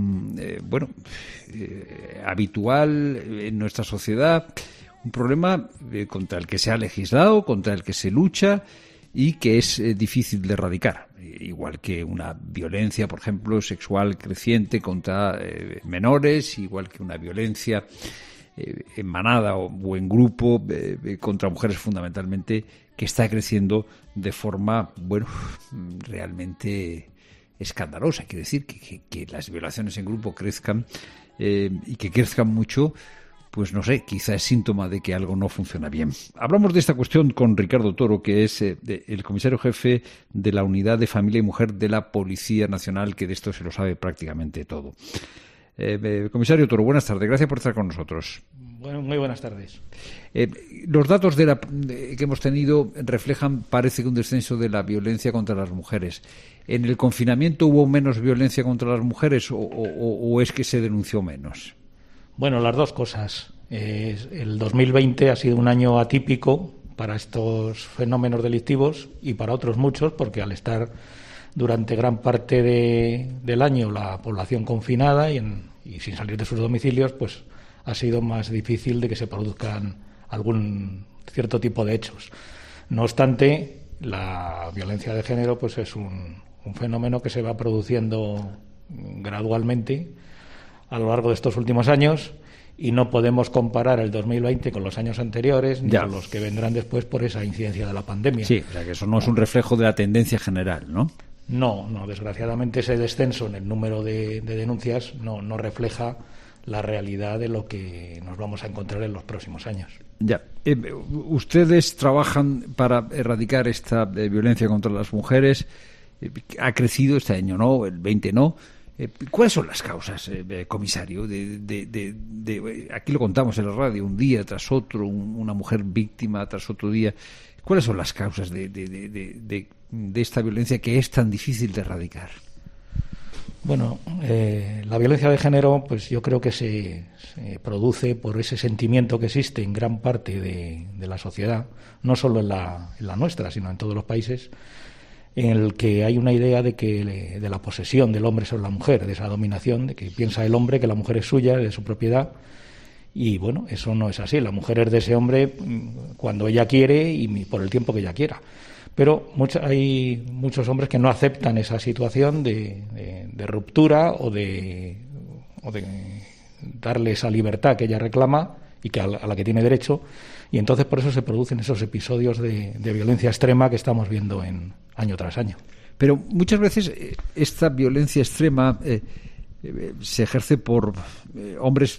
S1: habitual en nuestra sociedad, un problema contra el que se ha legislado, contra el que se lucha y que es difícil de erradicar, igual que una violencia, por ejemplo, sexual creciente contra menores, igual que una violencia en manada o en grupo contra mujeres fundamentalmente, que está creciendo de forma, realmente escandalosa. Quiere decir que las violaciones en grupo crezcan y que crezcan mucho, pues no sé, quizá es síntoma de que algo no funciona bien. Hablamos de esta cuestión con Ricardo Toro, que es el comisario jefe de la Unidad de Familia y Mujer de la Policía Nacional, que de esto se lo sabe prácticamente todo. Comisario Toro, buenas tardes. Gracias por estar con nosotros.
S27: Bueno, muy buenas tardes.
S1: Los datos que hemos tenido reflejan, parece que un descenso de la violencia contra las mujeres. ¿En el confinamiento hubo menos violencia contra las mujeres o es que se denunció menos?
S27: Bueno, las dos cosas. El 2020 ha sido un año atípico para estos fenómenos delictivos y para otros muchos, porque al estar durante gran parte del año la población confinada y sin salir de sus domicilios, pues ha sido más difícil de que se produzcan algún cierto tipo de hechos. No obstante, la violencia de género pues es un fenómeno que se va produciendo gradualmente a lo largo de estos últimos años y no podemos comparar el 2020 con los años anteriores ni con los que vendrán después por esa incidencia de la pandemia.
S1: Sí, o sea que eso no es un reflejo de la tendencia general, ¿no?
S27: No, desgraciadamente ese descenso en el número de denuncias no refleja la realidad de lo que nos vamos a encontrar en los próximos años.
S1: Ya. Ustedes trabajan para erradicar esta violencia contra las mujeres ha crecido este año, no, el 20 no. ¿Cuáles son las causas, comisario? Aquí lo contamos en la radio, un día tras otro, una mujer víctima tras otro día. ¿Cuáles son las causas de esta violencia que es tan difícil de erradicar?
S27: Bueno, la violencia de género, pues yo creo que se produce por ese sentimiento que existe en gran parte de la sociedad, no solo en la nuestra, sino en todos los países, en el que hay una idea de la posesión del hombre sobre la mujer, de esa dominación, de que piensa el hombre que la mujer es suya, de su propiedad, y bueno, eso no es así. La mujer es de ese hombre cuando ella quiere y por el tiempo que ella quiera. Pero hay muchos hombres que no aceptan esa situación de ruptura o de darle esa libertad que ella reclama y que a la que tiene derecho, y entonces por eso se producen esos episodios de violencia extrema que estamos viendo año tras año.
S1: Pero muchas veces esta violencia extrema se ejerce por hombres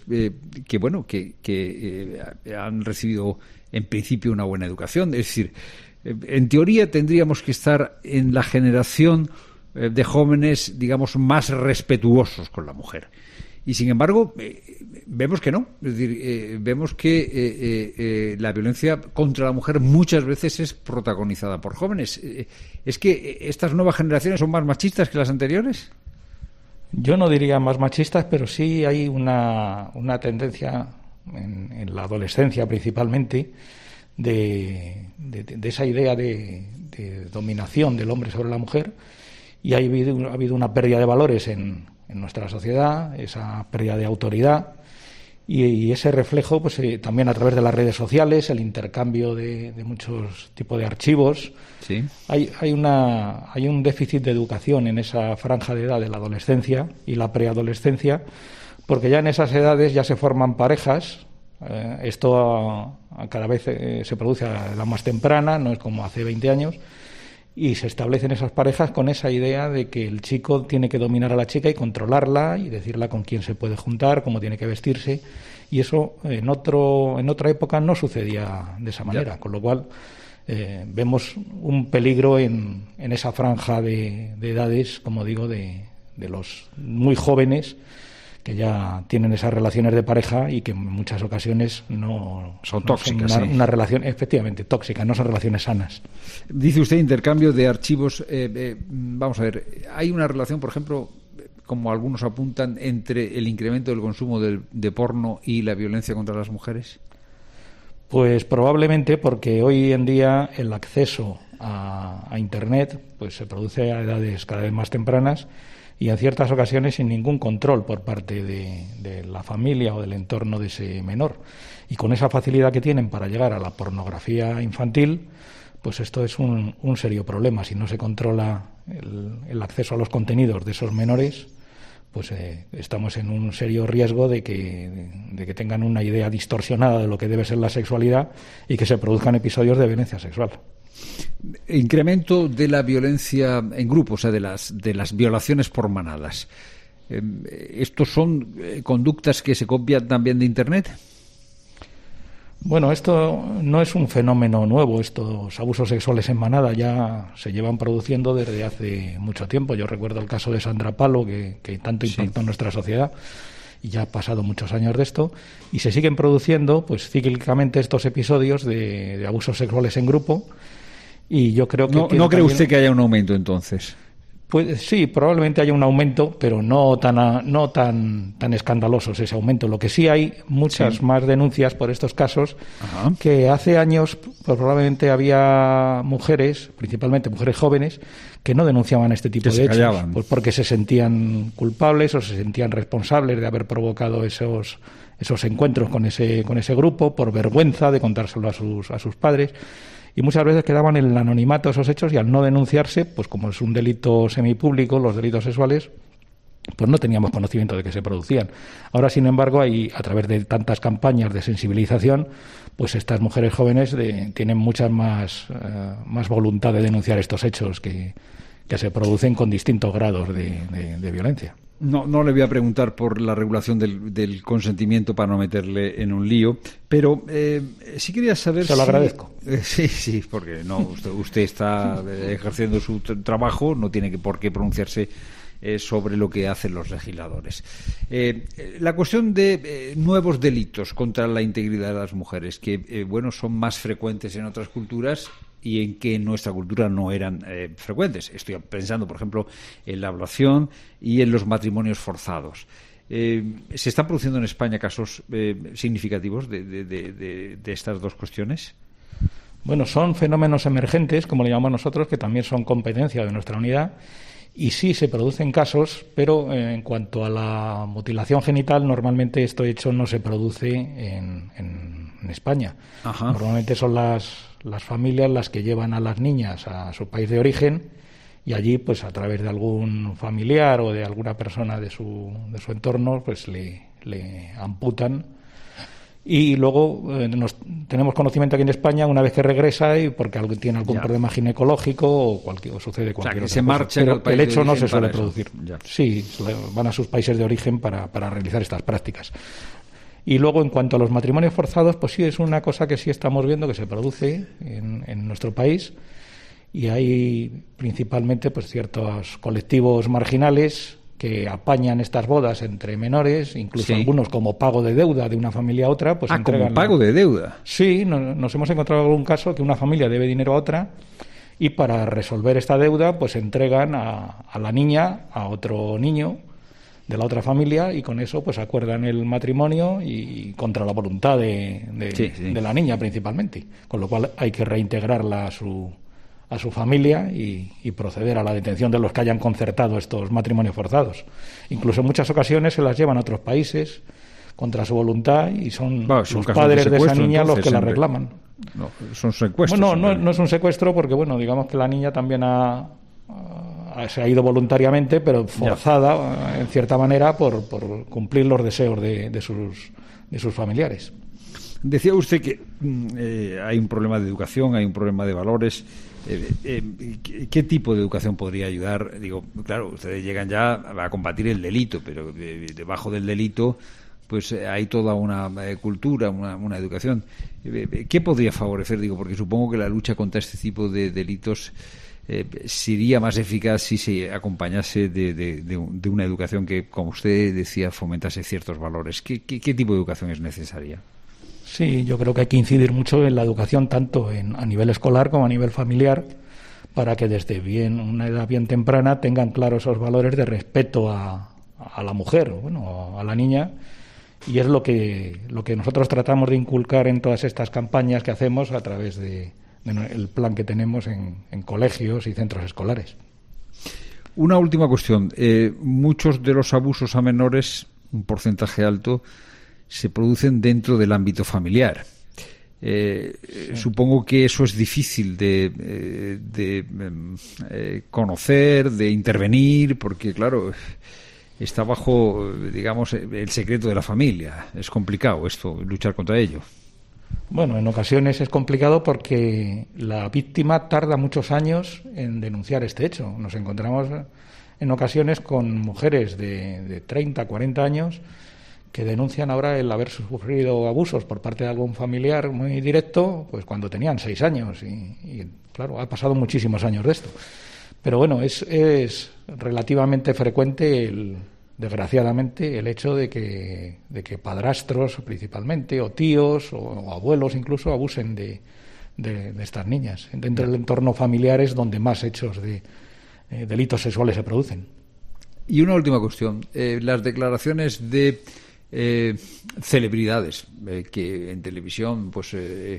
S1: que han recibido en principio una buena educación, es decir, en teoría tendríamos que estar en la generación de jóvenes, digamos, más respetuosos con la mujer. Y sin embargo, vemos que no. Es decir, vemos que la violencia contra la mujer muchas veces es protagonizada por jóvenes. ¿Es que estas nuevas generaciones son más machistas que las anteriores?
S27: Yo no diría más machistas, pero sí hay una tendencia en la adolescencia principalmente de esa idea de dominación del hombre sobre la mujer, y ha habido una pérdida de valores en nuestra sociedad, esa pérdida de autoridad, y ese reflejo pues también a través de las redes sociales, el intercambio de muchos tipos de archivos.
S1: Sí.
S27: Hay un déficit de educación en esa franja de edad de la adolescencia y la preadolescencia, porque ya en esas edades ya se forman parejas. Esto cada vez se produce a edad más temprana, no es como hace 20 años, y se establecen esas parejas con esa idea de que el chico tiene que dominar a la chica y controlarla y decirle con quién se puede juntar, cómo tiene que vestirse, y eso en otra época no sucedía de esa manera, con lo cual vemos un peligro en esa franja de edades, como digo, de los muy jóvenes, que ya tienen esas relaciones de pareja y que en muchas ocasiones no
S1: son tóxicas.
S27: Son una relación efectivamente tóxica, no son relaciones sanas.
S1: Dice usted intercambio de archivos. Vamos a ver, ¿hay una relación, por ejemplo, como algunos apuntan, entre el incremento del consumo de porno y la violencia contra las mujeres?
S27: Pues probablemente, porque hoy en día el acceso a Internet pues se produce a edades cada vez más tempranas, y en ciertas ocasiones sin ningún control por parte de la familia o del entorno de ese menor. Y con esa facilidad que tienen para llegar a la pornografía infantil, pues esto es un serio problema. Si no se controla el acceso a los contenidos de esos menores, pues estamos en un serio riesgo de que tengan una idea distorsionada de lo que debe ser la sexualidad y que se produzcan episodios de violencia sexual.
S1: Incremento de la violencia en grupo, o sea, de las violaciones por manadas. ¿Estos son conductas que se copian también de Internet?
S27: Bueno, esto no es un fenómeno nuevo. Estos abusos sexuales en manada ya se llevan produciendo desde hace mucho tiempo. Yo recuerdo el caso de Sandra Palo, que tanto impactó en nuestra sociedad, y ya ha pasado muchos años de esto, y se siguen produciendo pues cíclicamente estos episodios de abusos sexuales en grupo. Y yo creo que
S1: ¿No cree usted que haya un aumento entonces?
S27: Pues sí, probablemente haya un aumento, pero no tan escandaloso ese aumento. Lo que sí hay muchas más denuncias por estos casos. Ajá. Que hace años pues, probablemente había mujeres, principalmente mujeres jóvenes, que no denunciaban este tipo de hechos, pues porque se sentían culpables o se sentían responsables de haber provocado esos encuentros con ese grupo, por vergüenza de contárselo a sus padres. Y muchas veces quedaban en el anonimato esos hechos, y al no denunciarse, pues como es un delito semipúblico, los delitos sexuales, pues no teníamos conocimiento de que se producían. Ahora, sin embargo, a través de tantas campañas de sensibilización, pues estas mujeres jóvenes tienen mucha más voluntad de denunciar estos hechos que se producen con distintos grados de violencia.
S1: No le voy a preguntar por la regulación del consentimiento para no meterle en un lío, pero sí quería saber.
S27: Se lo agradezco.
S1: Sí, porque usted está ejerciendo su trabajo, no tiene por qué pronunciarse sobre lo que hacen los legisladores. La cuestión de nuevos delitos contra la integridad de las mujeres, que son más frecuentes en otras culturas y en que en nuestra cultura no eran frecuentes. Estoy pensando, por ejemplo, en la ablación y en los matrimonios forzados. ¿Se están produciendo en España casos significativos de estas dos cuestiones?
S27: Bueno, son fenómenos emergentes, como le llamamos nosotros, que también son competencia de nuestra unidad. Y sí se producen casos, pero en cuanto a la mutilación genital, normalmente este hecho no se produce en España. Ajá. Normalmente son las familias las que llevan a las niñas a su país de origen y allí, pues a través de algún familiar o de alguna persona de su entorno, pues le amputan. Y luego tenemos conocimiento aquí en España una vez que regresa y porque tiene algún problema ginecológico o sucede cualquier otra cosa. Pero el hecho no se suele producir. Sí, van a sus países de origen para realizar estas prácticas. Y luego, en cuanto a los matrimonios forzados, pues sí, es una cosa que sí estamos viendo que se produce en nuestro país. Y hay principalmente pues ciertos colectivos marginales que apañan estas bodas entre menores, incluso algunos como pago de deuda de una familia a otra, pues entregan.
S1: ¿Como pago de deuda?
S27: Sí, nos hemos encontrado algún caso que una familia debe dinero a otra y para resolver esta deuda, pues entregan a la niña a otro niño de la otra familia y con eso pues acuerdan el matrimonio y contra la voluntad de la niña principalmente, con lo cual hay que reintegrarla a su familia y proceder a la detención de los que hayan concertado estos matrimonios forzados. Incluso en muchas ocasiones se las llevan a otros países contra su voluntad y son los padres de esa niña los que la reclaman.
S1: No, son secuestros.
S27: Bueno, no es un secuestro porque, digamos que la niña también se ha ido voluntariamente, pero forzada, en cierta manera, por cumplir los deseos de sus familiares.
S1: Decía usted que hay un problema de educación, hay un problema de valores. ¿Qué tipo de educación podría ayudar? Digo, claro, ustedes llegan ya a combatir el delito, pero debajo del delito pues hay toda una cultura, una educación. ¿Qué podría favorecer? Digo, porque supongo que la lucha contra este tipo de delitos sería más eficaz si se acompañase de una educación que, como usted decía, fomentase ciertos valores. ¿Qué tipo de educación es necesaria?
S27: Sí, yo creo que hay que incidir mucho en la educación, tanto a nivel escolar como a nivel familiar, para que desde una edad bien temprana tengan claros esos valores de respeto a la mujer, a la niña, y es lo que nosotros tratamos de inculcar en todas estas campañas que hacemos a través del plan que tenemos en colegios y centros escolares.
S1: Una última cuestión. Muchos de los abusos a menores, un porcentaje alto, se producen dentro del ámbito familiar. Supongo que eso es difícil de conocer, de intervenir, porque, claro, está bajo, digamos, el secreto de la familia. Es complicado esto, luchar contra ello.
S27: Bueno, en ocasiones es complicado porque la víctima tarda muchos años en denunciar este hecho. Nos encontramos en ocasiones con mujeres de 30, 40 años que denuncian ahora el haber sufrido abusos por parte de algún familiar muy directo, pues cuando tenían 6 años. Y claro, ha pasado muchísimos años de esto. Pero bueno, es relativamente frecuente, desgraciadamente, el hecho de que padrastros principalmente, o tíos, o abuelos incluso, abusen de estas niñas. Dentro del entorno familiar es donde más hechos de delitos sexuales se producen.
S1: Y una última cuestión. Las declaraciones de celebridades que en televisión pues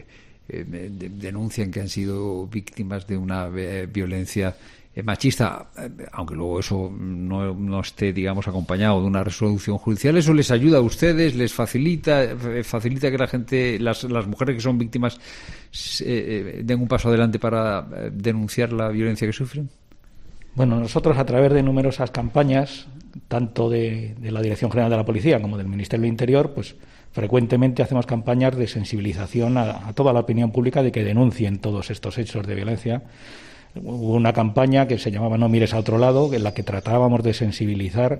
S1: denuncian que han sido víctimas de una violencia machista, aunque luego eso no esté, digamos, acompañado de una resolución judicial. ¿Eso les ayuda a ustedes? ¿Les facilita que la gente, las mujeres que son víctimas, den un paso adelante para denunciar la violencia que sufren?
S27: Bueno, nosotros a través de numerosas campañas, tanto de la Dirección General de la Policía como del Ministerio del Interior, pues frecuentemente hacemos campañas de sensibilización a toda la opinión pública de que denuncien todos estos hechos de violencia. Hubo una campaña que se llamaba No mires a otro lado, en la que tratábamos de sensibilizar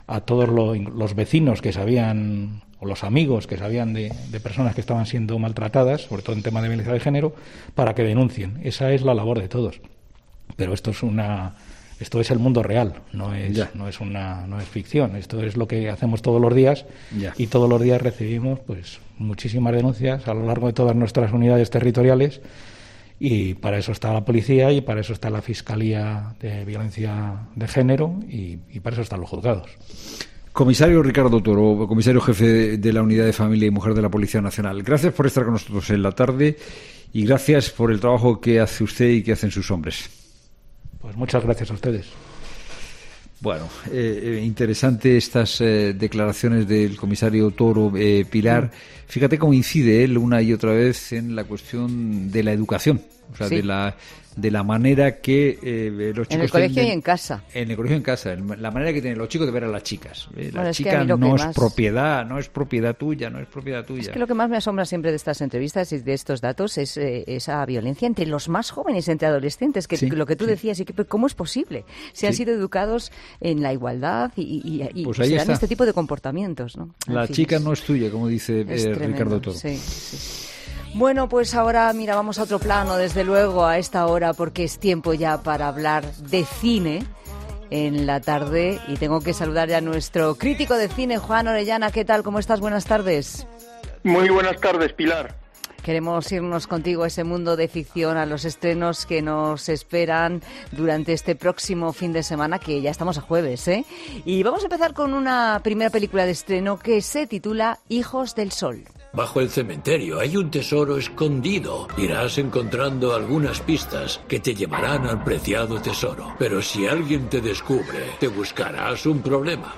S27: a todos los vecinos que sabían, o los amigos que sabían de personas que estaban siendo maltratadas, sobre todo en tema de violencia de género, para que denuncien. Esa es la labor de todos. Pero esto es el mundo real, no es ficción. Esto es lo que hacemos todos los días y todos los días recibimos pues muchísimas denuncias a lo largo de todas nuestras unidades territoriales, y para eso está la policía y para eso está la Fiscalía de Violencia de Género y para eso están los juzgados.
S1: Comisario Ricardo Toro, comisario jefe de la Unidad de Familia y Mujer de la Policía Nacional, gracias por estar con nosotros en la tarde y gracias por el trabajo que hace usted y que hacen sus hombres.
S27: Pues muchas gracias a ustedes.
S1: Bueno, interesante estas declaraciones del comisario Toro, Pilar. Fíjate cómo incide él una y otra vez en la cuestión de la educación, o sea, de la manera que los chicos...
S4: En el colegio y en casa.
S1: En el colegio y en casa, la manera que tienen los chicos de ver a las chicas.
S4: Bueno,
S1: la chica no es propiedad tuya. Es
S4: que lo que más me asombra siempre de estas entrevistas y de estos datos es esa violencia entre los más jóvenes, entre adolescentes, que lo que tú decías, y que ¿cómo es posible? Si han sido educados en la igualdad y
S1: pues
S4: se dan este tipo de comportamientos, ¿no?
S1: La chica no es tuya, como dice Ricardo Toro.
S4: Sí. Bueno, pues ahora, mira, vamos a otro plano, desde luego, a esta hora, porque es tiempo ya para hablar de cine en la tarde. Y tengo que saludar ya a nuestro crítico de cine, Juan Orellana. ¿Qué tal? ¿Cómo estás? Buenas tardes.
S9: Muy buenas tardes, Pilar.
S4: Queremos irnos contigo a ese mundo de ficción, a los estrenos que nos esperan durante este próximo fin de semana, que ya estamos a jueves, ¿eh? Y vamos a empezar con una primera película de estreno que se titula Hijos del Sol.
S13: Bajo el cementerio hay un tesoro escondido. Irás encontrando algunas pistas que te llevarán al preciado tesoro. Pero si alguien te descubre, te buscarás un problema.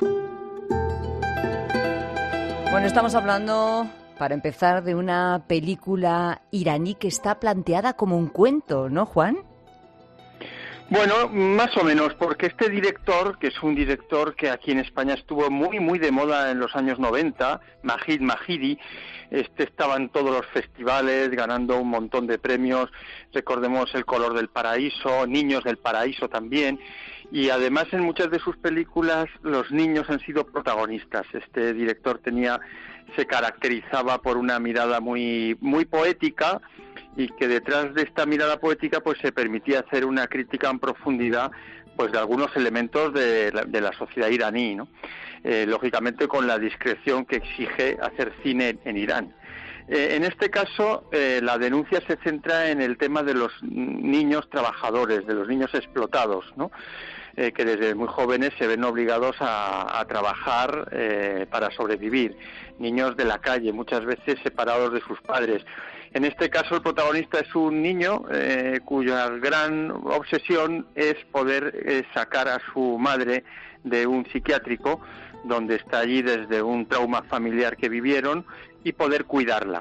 S4: Bueno, estamos hablando, para empezar, de una película iraní que está planteada como un cuento, ¿no, Juan?
S9: Bueno, más o menos, porque este director, que es un director que aquí en España estuvo muy de moda en los años 90, Majid Mahidi, estaba en todos los festivales, ganando un montón de premios. Recordemos El color del paraíso, Niños del paraíso también, y además en muchas de sus películas los niños han sido protagonistas. Este director se caracterizaba por una mirada muy poética, y que detrás de esta mirada poética pues se permitía hacer una crítica en profundidad pues de algunos elementos de la sociedad iraní, ¿no? Lógicamente con la discreción que exige hacer cine en Irán. En este caso, la denuncia se centra en el tema de los niños trabajadores, de los niños explotados, ¿no? Que desde muy jóvenes se ven obligados a trabajar para sobrevivir. Niños de la calle, muchas veces separados de sus padres. En este caso el protagonista es un niño cuya gran obsesión es poder sacar a su madre de un psiquiátrico, donde está allí desde un trauma familiar que vivieron, y poder cuidarla.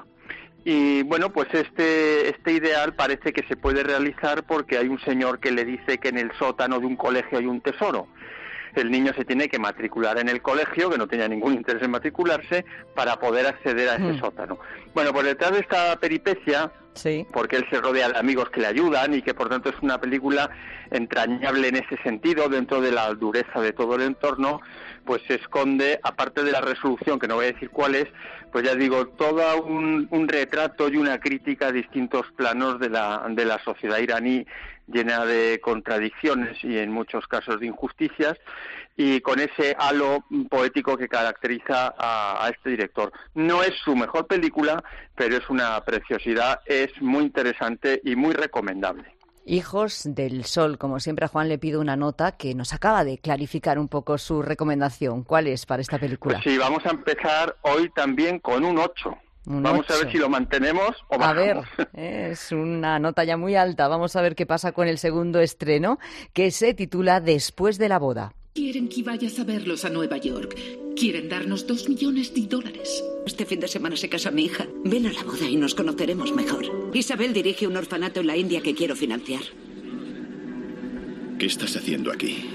S9: Y bueno, pues este ideal parece que se puede realizar porque hay un señor que le dice que en el sótano de un colegio hay un tesoro. El niño se tiene que matricular en el colegio, que no tenía ningún interés en matricularse, para poder acceder a ese sótano. Bueno, pues detrás de esta peripecia, porque él se rodea de amigos que le ayudan y que por tanto es una película entrañable en ese sentido, dentro de la dureza de todo el entorno, pues se esconde, aparte de la resolución, que no voy a decir cuál es, pues ya digo, todo un retrato y una crítica a distintos planos de la sociedad iraní, llena de contradicciones y en muchos casos de injusticias, y con ese halo poético que caracteriza a este director. No es su mejor película, pero es una preciosidad, es muy interesante y muy recomendable.
S4: Hijos del Sol. Como siempre, a Juan le pido una nota que nos acaba de clarificar un poco su recomendación. ¿Cuál es para esta película?
S9: Pues sí, vamos a empezar hoy también con un 8. Vamos a ver si lo mantenemos o bajamos.
S4: A ver, es una nota ya muy alta. Vamos a ver qué pasa con el segundo estreno, que se titula Después de la boda.
S14: Quieren que vayas a verlos a Nueva York. Quieren darnos $2 millones. Este fin de semana se casa mi hija. Ven a la boda y nos conoceremos mejor. Isabel dirige un orfanato en la India que quiero financiar.
S12: ¿Qué estás haciendo aquí?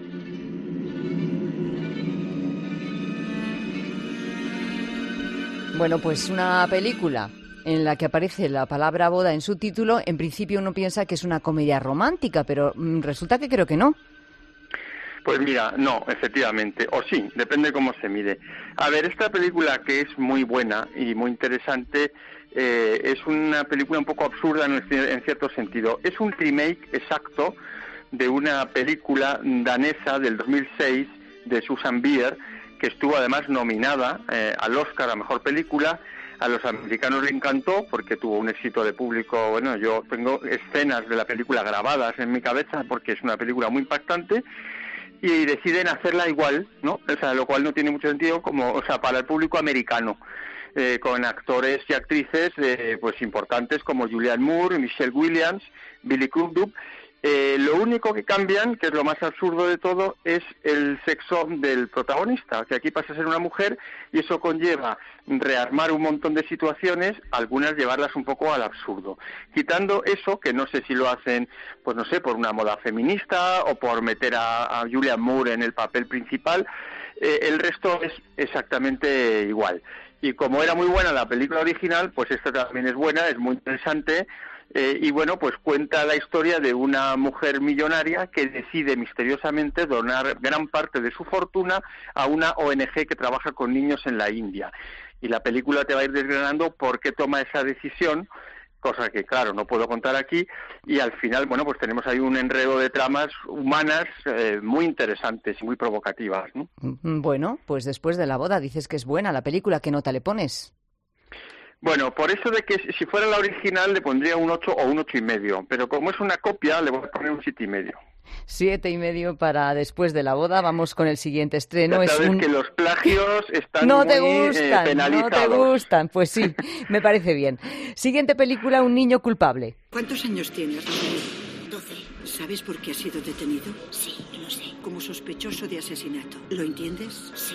S4: Bueno, pues una película en la que aparece la palabra boda en su título. En principio uno piensa que es una comedia romántica, pero resulta que creo que no.
S9: Pues mira, no, efectivamente, o sí, depende cómo se mire. A ver, esta película, que es muy buena y muy interesante, es una película un poco absurda en cierto sentido. Es un remake exacto de una película danesa del 2006 de Susan Bier, que estuvo además nominada al Oscar a Mejor Película. A los americanos le encantó porque tuvo un éxito de público. Bueno, yo tengo escenas de la película grabadas en mi cabeza porque es una película muy impactante, y deciden hacerla igual, ¿no? O sea, lo cual no tiene mucho sentido para el público americano, con actores y actrices pues importantes como Julianne Moore, Michelle Williams, Billy Crudup. Lo único que cambian, que es lo más absurdo de todo, es el sexo del protagonista, que aquí pasa a ser una mujer, y eso conlleva rearmar un montón de situaciones, algunas llevarlas un poco al absurdo. Quitando eso, que no sé si lo hacen, pues no sé, por una moda feminista o por meter a Julianne Moore en el papel principal, el resto es exactamente igual. Y como era muy buena la película original, pues esta también es buena, es muy interesante. Y bueno, pues cuenta la historia de una mujer millonaria que decide misteriosamente donar gran parte de su fortuna a una ONG que trabaja con niños en la India. Y la película te va a ir desgranando por qué toma esa decisión, cosa que, claro, no puedo contar aquí, y al final, bueno, pues tenemos ahí un enredo de tramas humanas muy interesantes y muy provocativas, ¿no?
S4: Bueno, pues después de la boda dices que es buena la película, ¿qué nota le pones?
S9: Bueno, por eso de que si fuera la original le pondría un 8 o un 8,5, pero como es una copia le voy a poner un 7,5.
S4: 7,5 para después de la boda. Vamos con el siguiente estreno.
S9: Ya sabes que los plagios están
S4: no
S9: muy
S4: te gustan,
S9: penalizados.
S4: No te gustan, pues sí, me parece bien. Siguiente película, Un niño culpable.
S14: ¿Cuántos años tienes? 12. ¿Sabes por qué ha sido detenido?
S23: Sí, lo sé.
S14: Como sospechoso de asesinato. ¿Lo entiendes?
S23: Sí.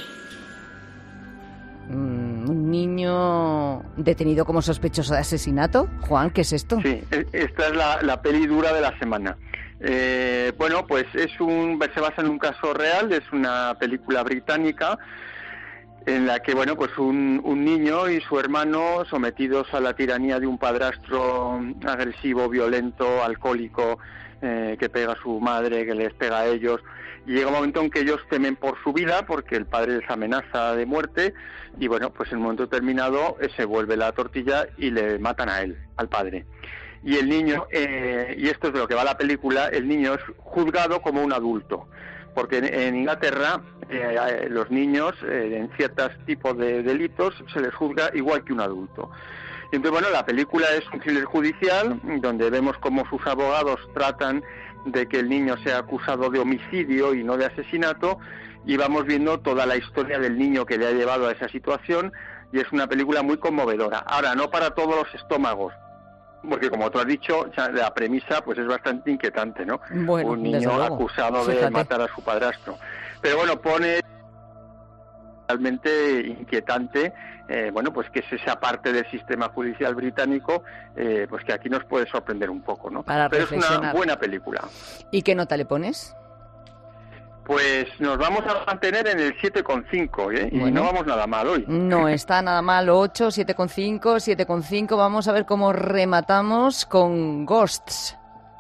S4: Un niño detenido como sospechoso de asesinato. Juan, ¿qué es esto?
S9: Sí, esta es la peli dura de la semana. Bueno, pues se basa en un caso real, es una película británica en la que, bueno, pues un niño y su hermano, sometidos a la tiranía de un padrastro agresivo, violento, alcohólico, que pega a su madre, que les pega a ellos. Y llega un momento en que ellos temen por su vida porque el padre les amenaza de muerte, y bueno, pues en un momento determinado se vuelve la tortilla y le matan a él, al padre. Y el niño, y esto es de lo que va la película, el niño es juzgado como un adulto, porque en Inglaterra los niños en ciertos tipos de delitos se les juzga igual que un adulto. Entonces, bueno, la película es un thriller judicial donde vemos cómo sus abogados tratan de que el niño sea acusado de homicidio y no de asesinato, y vamos viendo toda la historia del niño que le ha llevado a esa situación, y es una película muy conmovedora. Ahora, no para todos los estómagos, porque como tú has dicho, la premisa pues es bastante inquietante, ¿no?
S4: Bueno,
S9: un niño acusado de matar a su padrastro. Pero bueno, pone realmente inquietante, bueno, pues que es esa parte del sistema judicial británico, pues que aquí nos puede sorprender un poco, ¿no? Pero es una buena película.
S4: ¿Y qué nota le pones?
S9: Pues nos vamos a mantener en el 7,5,
S4: Bueno.
S9: Y no vamos nada mal hoy.
S4: No está nada mal, 8, 7,5, 7,5. Vamos a ver cómo rematamos con Ghosts.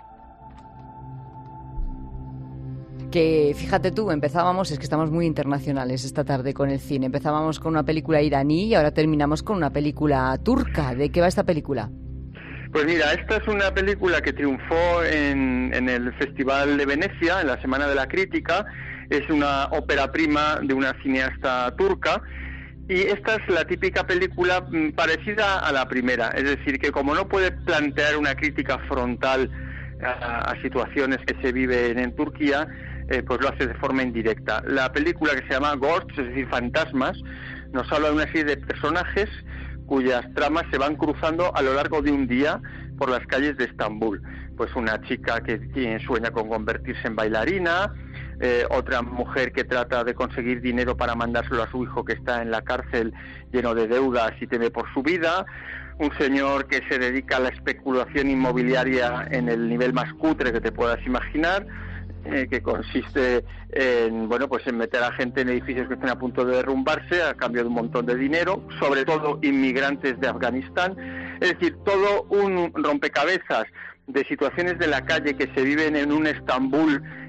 S4: Que fíjate tú, empezábamos, es que estamos muy internacionales esta tarde con el cine. Empezábamos con una película iraní y ahora terminamos con una película turca. ¿De qué va esta película?
S9: Pues mira, esta es una película que triunfó en el Festival de Venecia, en la Semana de la Crítica. Es una ópera prima de una cineasta turca. Y esta es la típica película parecida a la primera. Es decir, que como no puede plantear una crítica frontal a situaciones que se viven en Turquía, pues lo hace de forma indirecta. La película, que se llama Ghosts, es decir, fantasmas, nos habla de una serie de personajes cuyas tramas se van cruzando a lo largo de un día por las calles de Estambul. Pues una chica que sueña con convertirse en bailarina, otra mujer que trata de conseguir dinero para mandárselo a su hijo que está en la cárcel lleno de deudas y teme por su vida, un señor que se dedica a la especulación inmobiliaria en el nivel más cutre que te puedas imaginar, que consiste en, bueno, pues en meter a gente en edificios que estén a punto de derrumbarse a cambio de un montón de dinero, sobre todo inmigrantes de Afganistán. Es decir, todo un rompecabezas de situaciones de la calle que se viven en un Estambul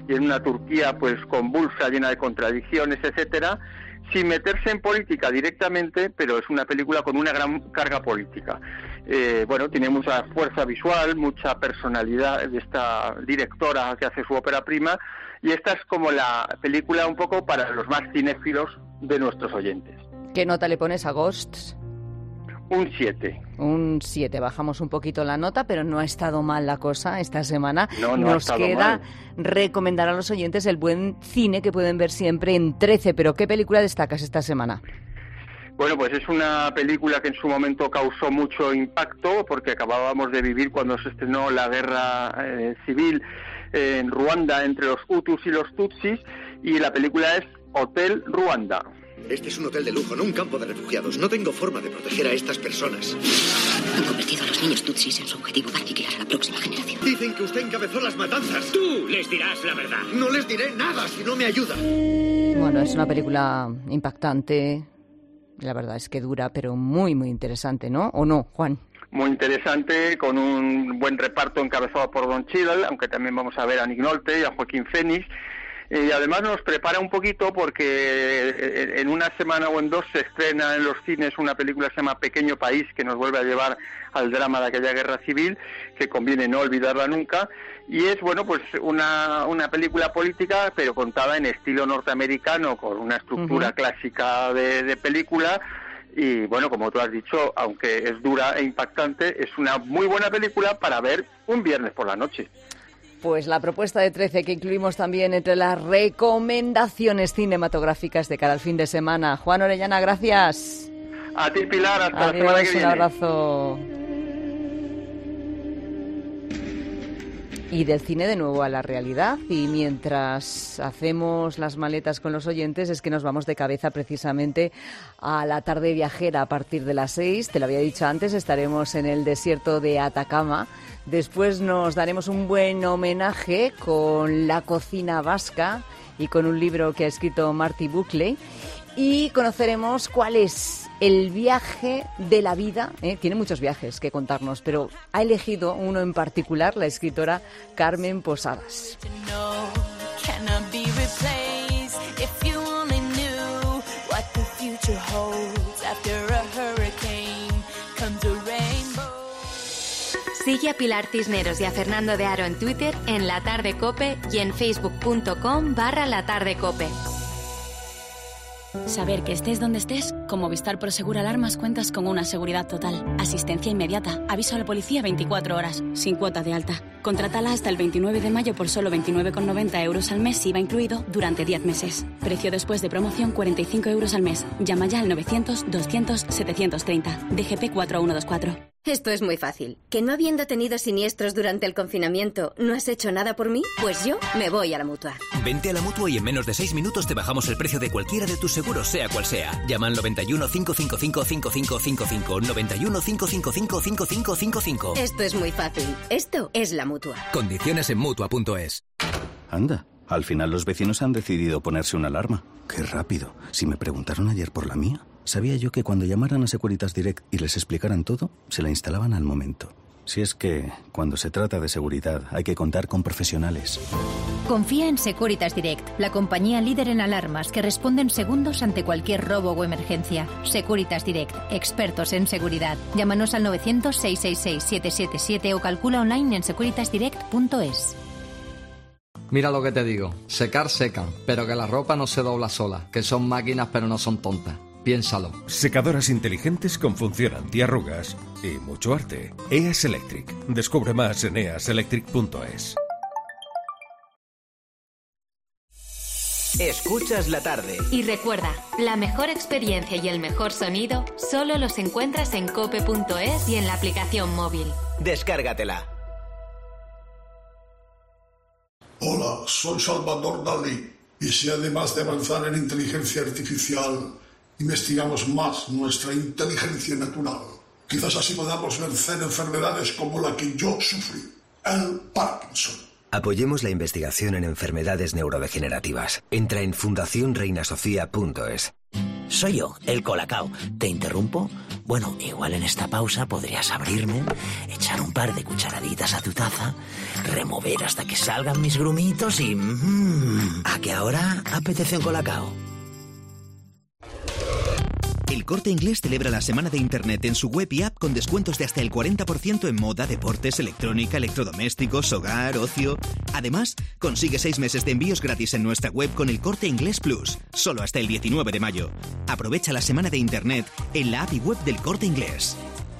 S9: y en una Turquía pues convulsa, llena de contradicciones, etcétera, sin meterse en política directamente, pero es una película con una gran carga política. Bueno, tiene mucha fuerza visual, mucha personalidad de esta directora que hace su ópera prima, y esta es como la película un poco para los más cinéfilos de nuestros oyentes.
S4: ¿Qué nota le pones a Ghosts?
S9: Un 7.
S4: Un 7, bajamos un poquito la nota, pero no ha estado mal la cosa esta semana.
S9: No
S4: Nos queda recomendar a los oyentes el buen cine que pueden ver siempre en 13, pero ¿qué película destacas esta semana?
S9: Bueno, pues es una película que en su momento causó mucho impacto, porque acabábamos de vivir cuando se estrenó la guerra civil en Ruanda entre los Hutus y los Tutsis, y la película es Hotel Ruanda.
S6: Este es un hotel de lujo, no un campo de refugiados. No tengo forma de proteger a estas personas.
S14: Han convertido a los niños tutsis en su objetivo para aniquilar a la próxima generación.
S6: Dicen que usted encabezó las matanzas. Tú les dirás la verdad. No les diré nada si no me ayuda.
S4: Bueno, es una película impactante. La verdad es que dura, pero muy, muy interesante, ¿no? ¿O no, Juan?
S9: Muy interesante, con un buen reparto encabezado por Don Cheadle, aunque también vamos a ver a Nick Nolte y a Joaquín Phoenix. Y además nos prepara un poquito porque en una semana o en dos se estrena en los cines una película que se llama Pequeño País, que nos vuelve a llevar al drama de aquella guerra civil, que conviene no olvidarla nunca. Y es, bueno, pues una película política, pero contada en estilo norteamericano, con una estructura clásica de película. Y bueno, como tú has dicho, aunque es dura e impactante, es una muy buena película para ver un viernes por la noche.
S4: Pues la propuesta de 13 que incluimos también entre las recomendaciones cinematográficas de cara al fin de semana. Juan Orellana, gracias.
S9: A ti, Pilar, hasta
S4: Adiós,
S9: la semana que viene.
S4: Un abrazo. Y del cine de nuevo a la realidad, y mientras hacemos las maletas con los oyentes es que nos vamos de cabeza precisamente a la tarde viajera a partir de las 6, te lo había dicho antes, estaremos en el desierto de Atacama, después nos daremos un buen homenaje con la cocina vasca y con un libro que ha escrito Marty Buckley, y conoceremos cuál es el viaje de la vida. Tiene muchos viajes que contarnos, pero ha elegido uno en particular la escritora Carmen Posadas.
S3: Sigue a Pilar Cisneros y a Fernando de Aro en Twitter, en La Tarde Cope y en facebook.com/La Tarde Cope.
S26: Saber que estés donde estés, con Movistar Prosegur Alarmas cuentas con una seguridad total, asistencia inmediata, aviso a la policía 24 horas, sin cuota de alta. Contrátala hasta el 29 de mayo por solo 29,90 euros al mes, IVA incluido, durante 10 meses. Precio después de promoción 45 euros al mes. Llama ya al 900-200-730. DGP 4124.
S23: Esto es muy fácil. ¿Que no habiendo tenido siniestros durante el confinamiento, no has hecho nada por mí? Pues yo me voy a la Mutua.
S15: Vente a la Mutua y en menos de 6 minutos te bajamos el precio de cualquiera de tus seguros, sea cual sea. Llama al 91 555 5555. 91 555 5555.
S23: Esto es muy fácil. Esto es la Mutua.
S15: Condiciones en Mutua.es.
S11: Anda, al final los vecinos han decidido ponerse una alarma. ¡Qué rápido! Si me preguntaron ayer por la mía, sabía yo que cuando llamaran a Securitas Direct y les explicaran todo, se la instalaban al momento. Si es que, cuando se trata de seguridad, hay que contar con profesionales.
S16: Confía en Securitas Direct, la compañía líder en alarmas que responde en segundos ante cualquier robo o emergencia. Securitas Direct, expertos en seguridad. Llámanos al 900-666-777 o calcula online en securitasdirect.es.
S17: Mira lo que te digo, secar secan, pero que la ropa no se dobla sola, que son máquinas pero no son tontas. Piénsalo.
S18: Secadoras inteligentes con función antiarrugas y mucho arte. EAS Electric. Descubre más en easelectric.es.
S2: Escuchas la tarde.
S3: Y recuerda, la mejor experiencia y el mejor sonido solo los encuentras en cope.es y en la aplicación móvil.
S2: Descárgatela.
S20: Hola, soy Salvador Dalí. Y si además de avanzar en inteligencia artificial, investigamos más nuestra inteligencia natural, quizás así podamos vencer enfermedades como la que yo sufrí, el Parkinson.
S21: Apoyemos la investigación en enfermedades neurodegenerativas. Entra en fundacionreinasofía.es.
S7: Soy yo, el Colacao. ¿Te interrumpo?
S5: Bueno, igual en esta pausa podrías abrirme, echar un par de cucharaditas a tu taza, remover hasta que salgan mis grumitos y... ¿a que ahora apetece un colacao?
S8: El Corte Inglés celebra la semana de Internet en su web y app con descuentos de hasta el 40% en moda, deportes, electrónica, electrodomésticos, hogar, ocio. Además, consigue 6 meses de envíos gratis en nuestra web con el Corte Inglés Plus, solo hasta el 19 de mayo. Aprovecha la semana de Internet en la app y web del Corte Inglés.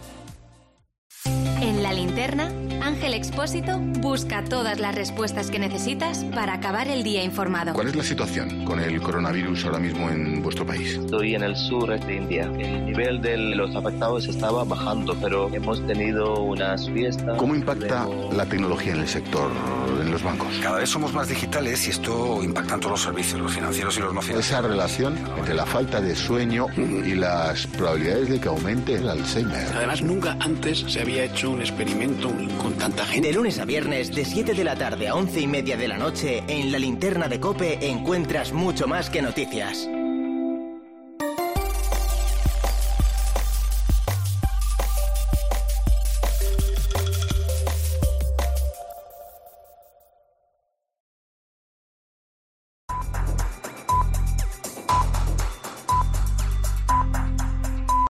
S3: En La Linterna, Ángel Expósito busca todas las respuestas que necesitas para acabar el día informado.
S10: ¿Cuál es la situación con el coronavirus ahora mismo en vuestro país?
S19: Estoy en el sur de India. El nivel de los afectados estaba bajando, pero hemos tenido unas fiestas.
S10: ¿Cómo impacta la tecnología en el sector, en los bancos?
S22: Cada vez somos más digitales y esto impacta en todos los servicios, los financieros y los no financieros.
S10: Esa relación entre la falta de sueño y las probabilidades de que aumente el Alzheimer.
S24: Además, nunca antes se había hecho un experimento con tanta gente.
S2: De lunes a viernes, de 7 de la tarde a 11:30 de la noche, en La Linterna de COPE encuentras mucho más que noticias.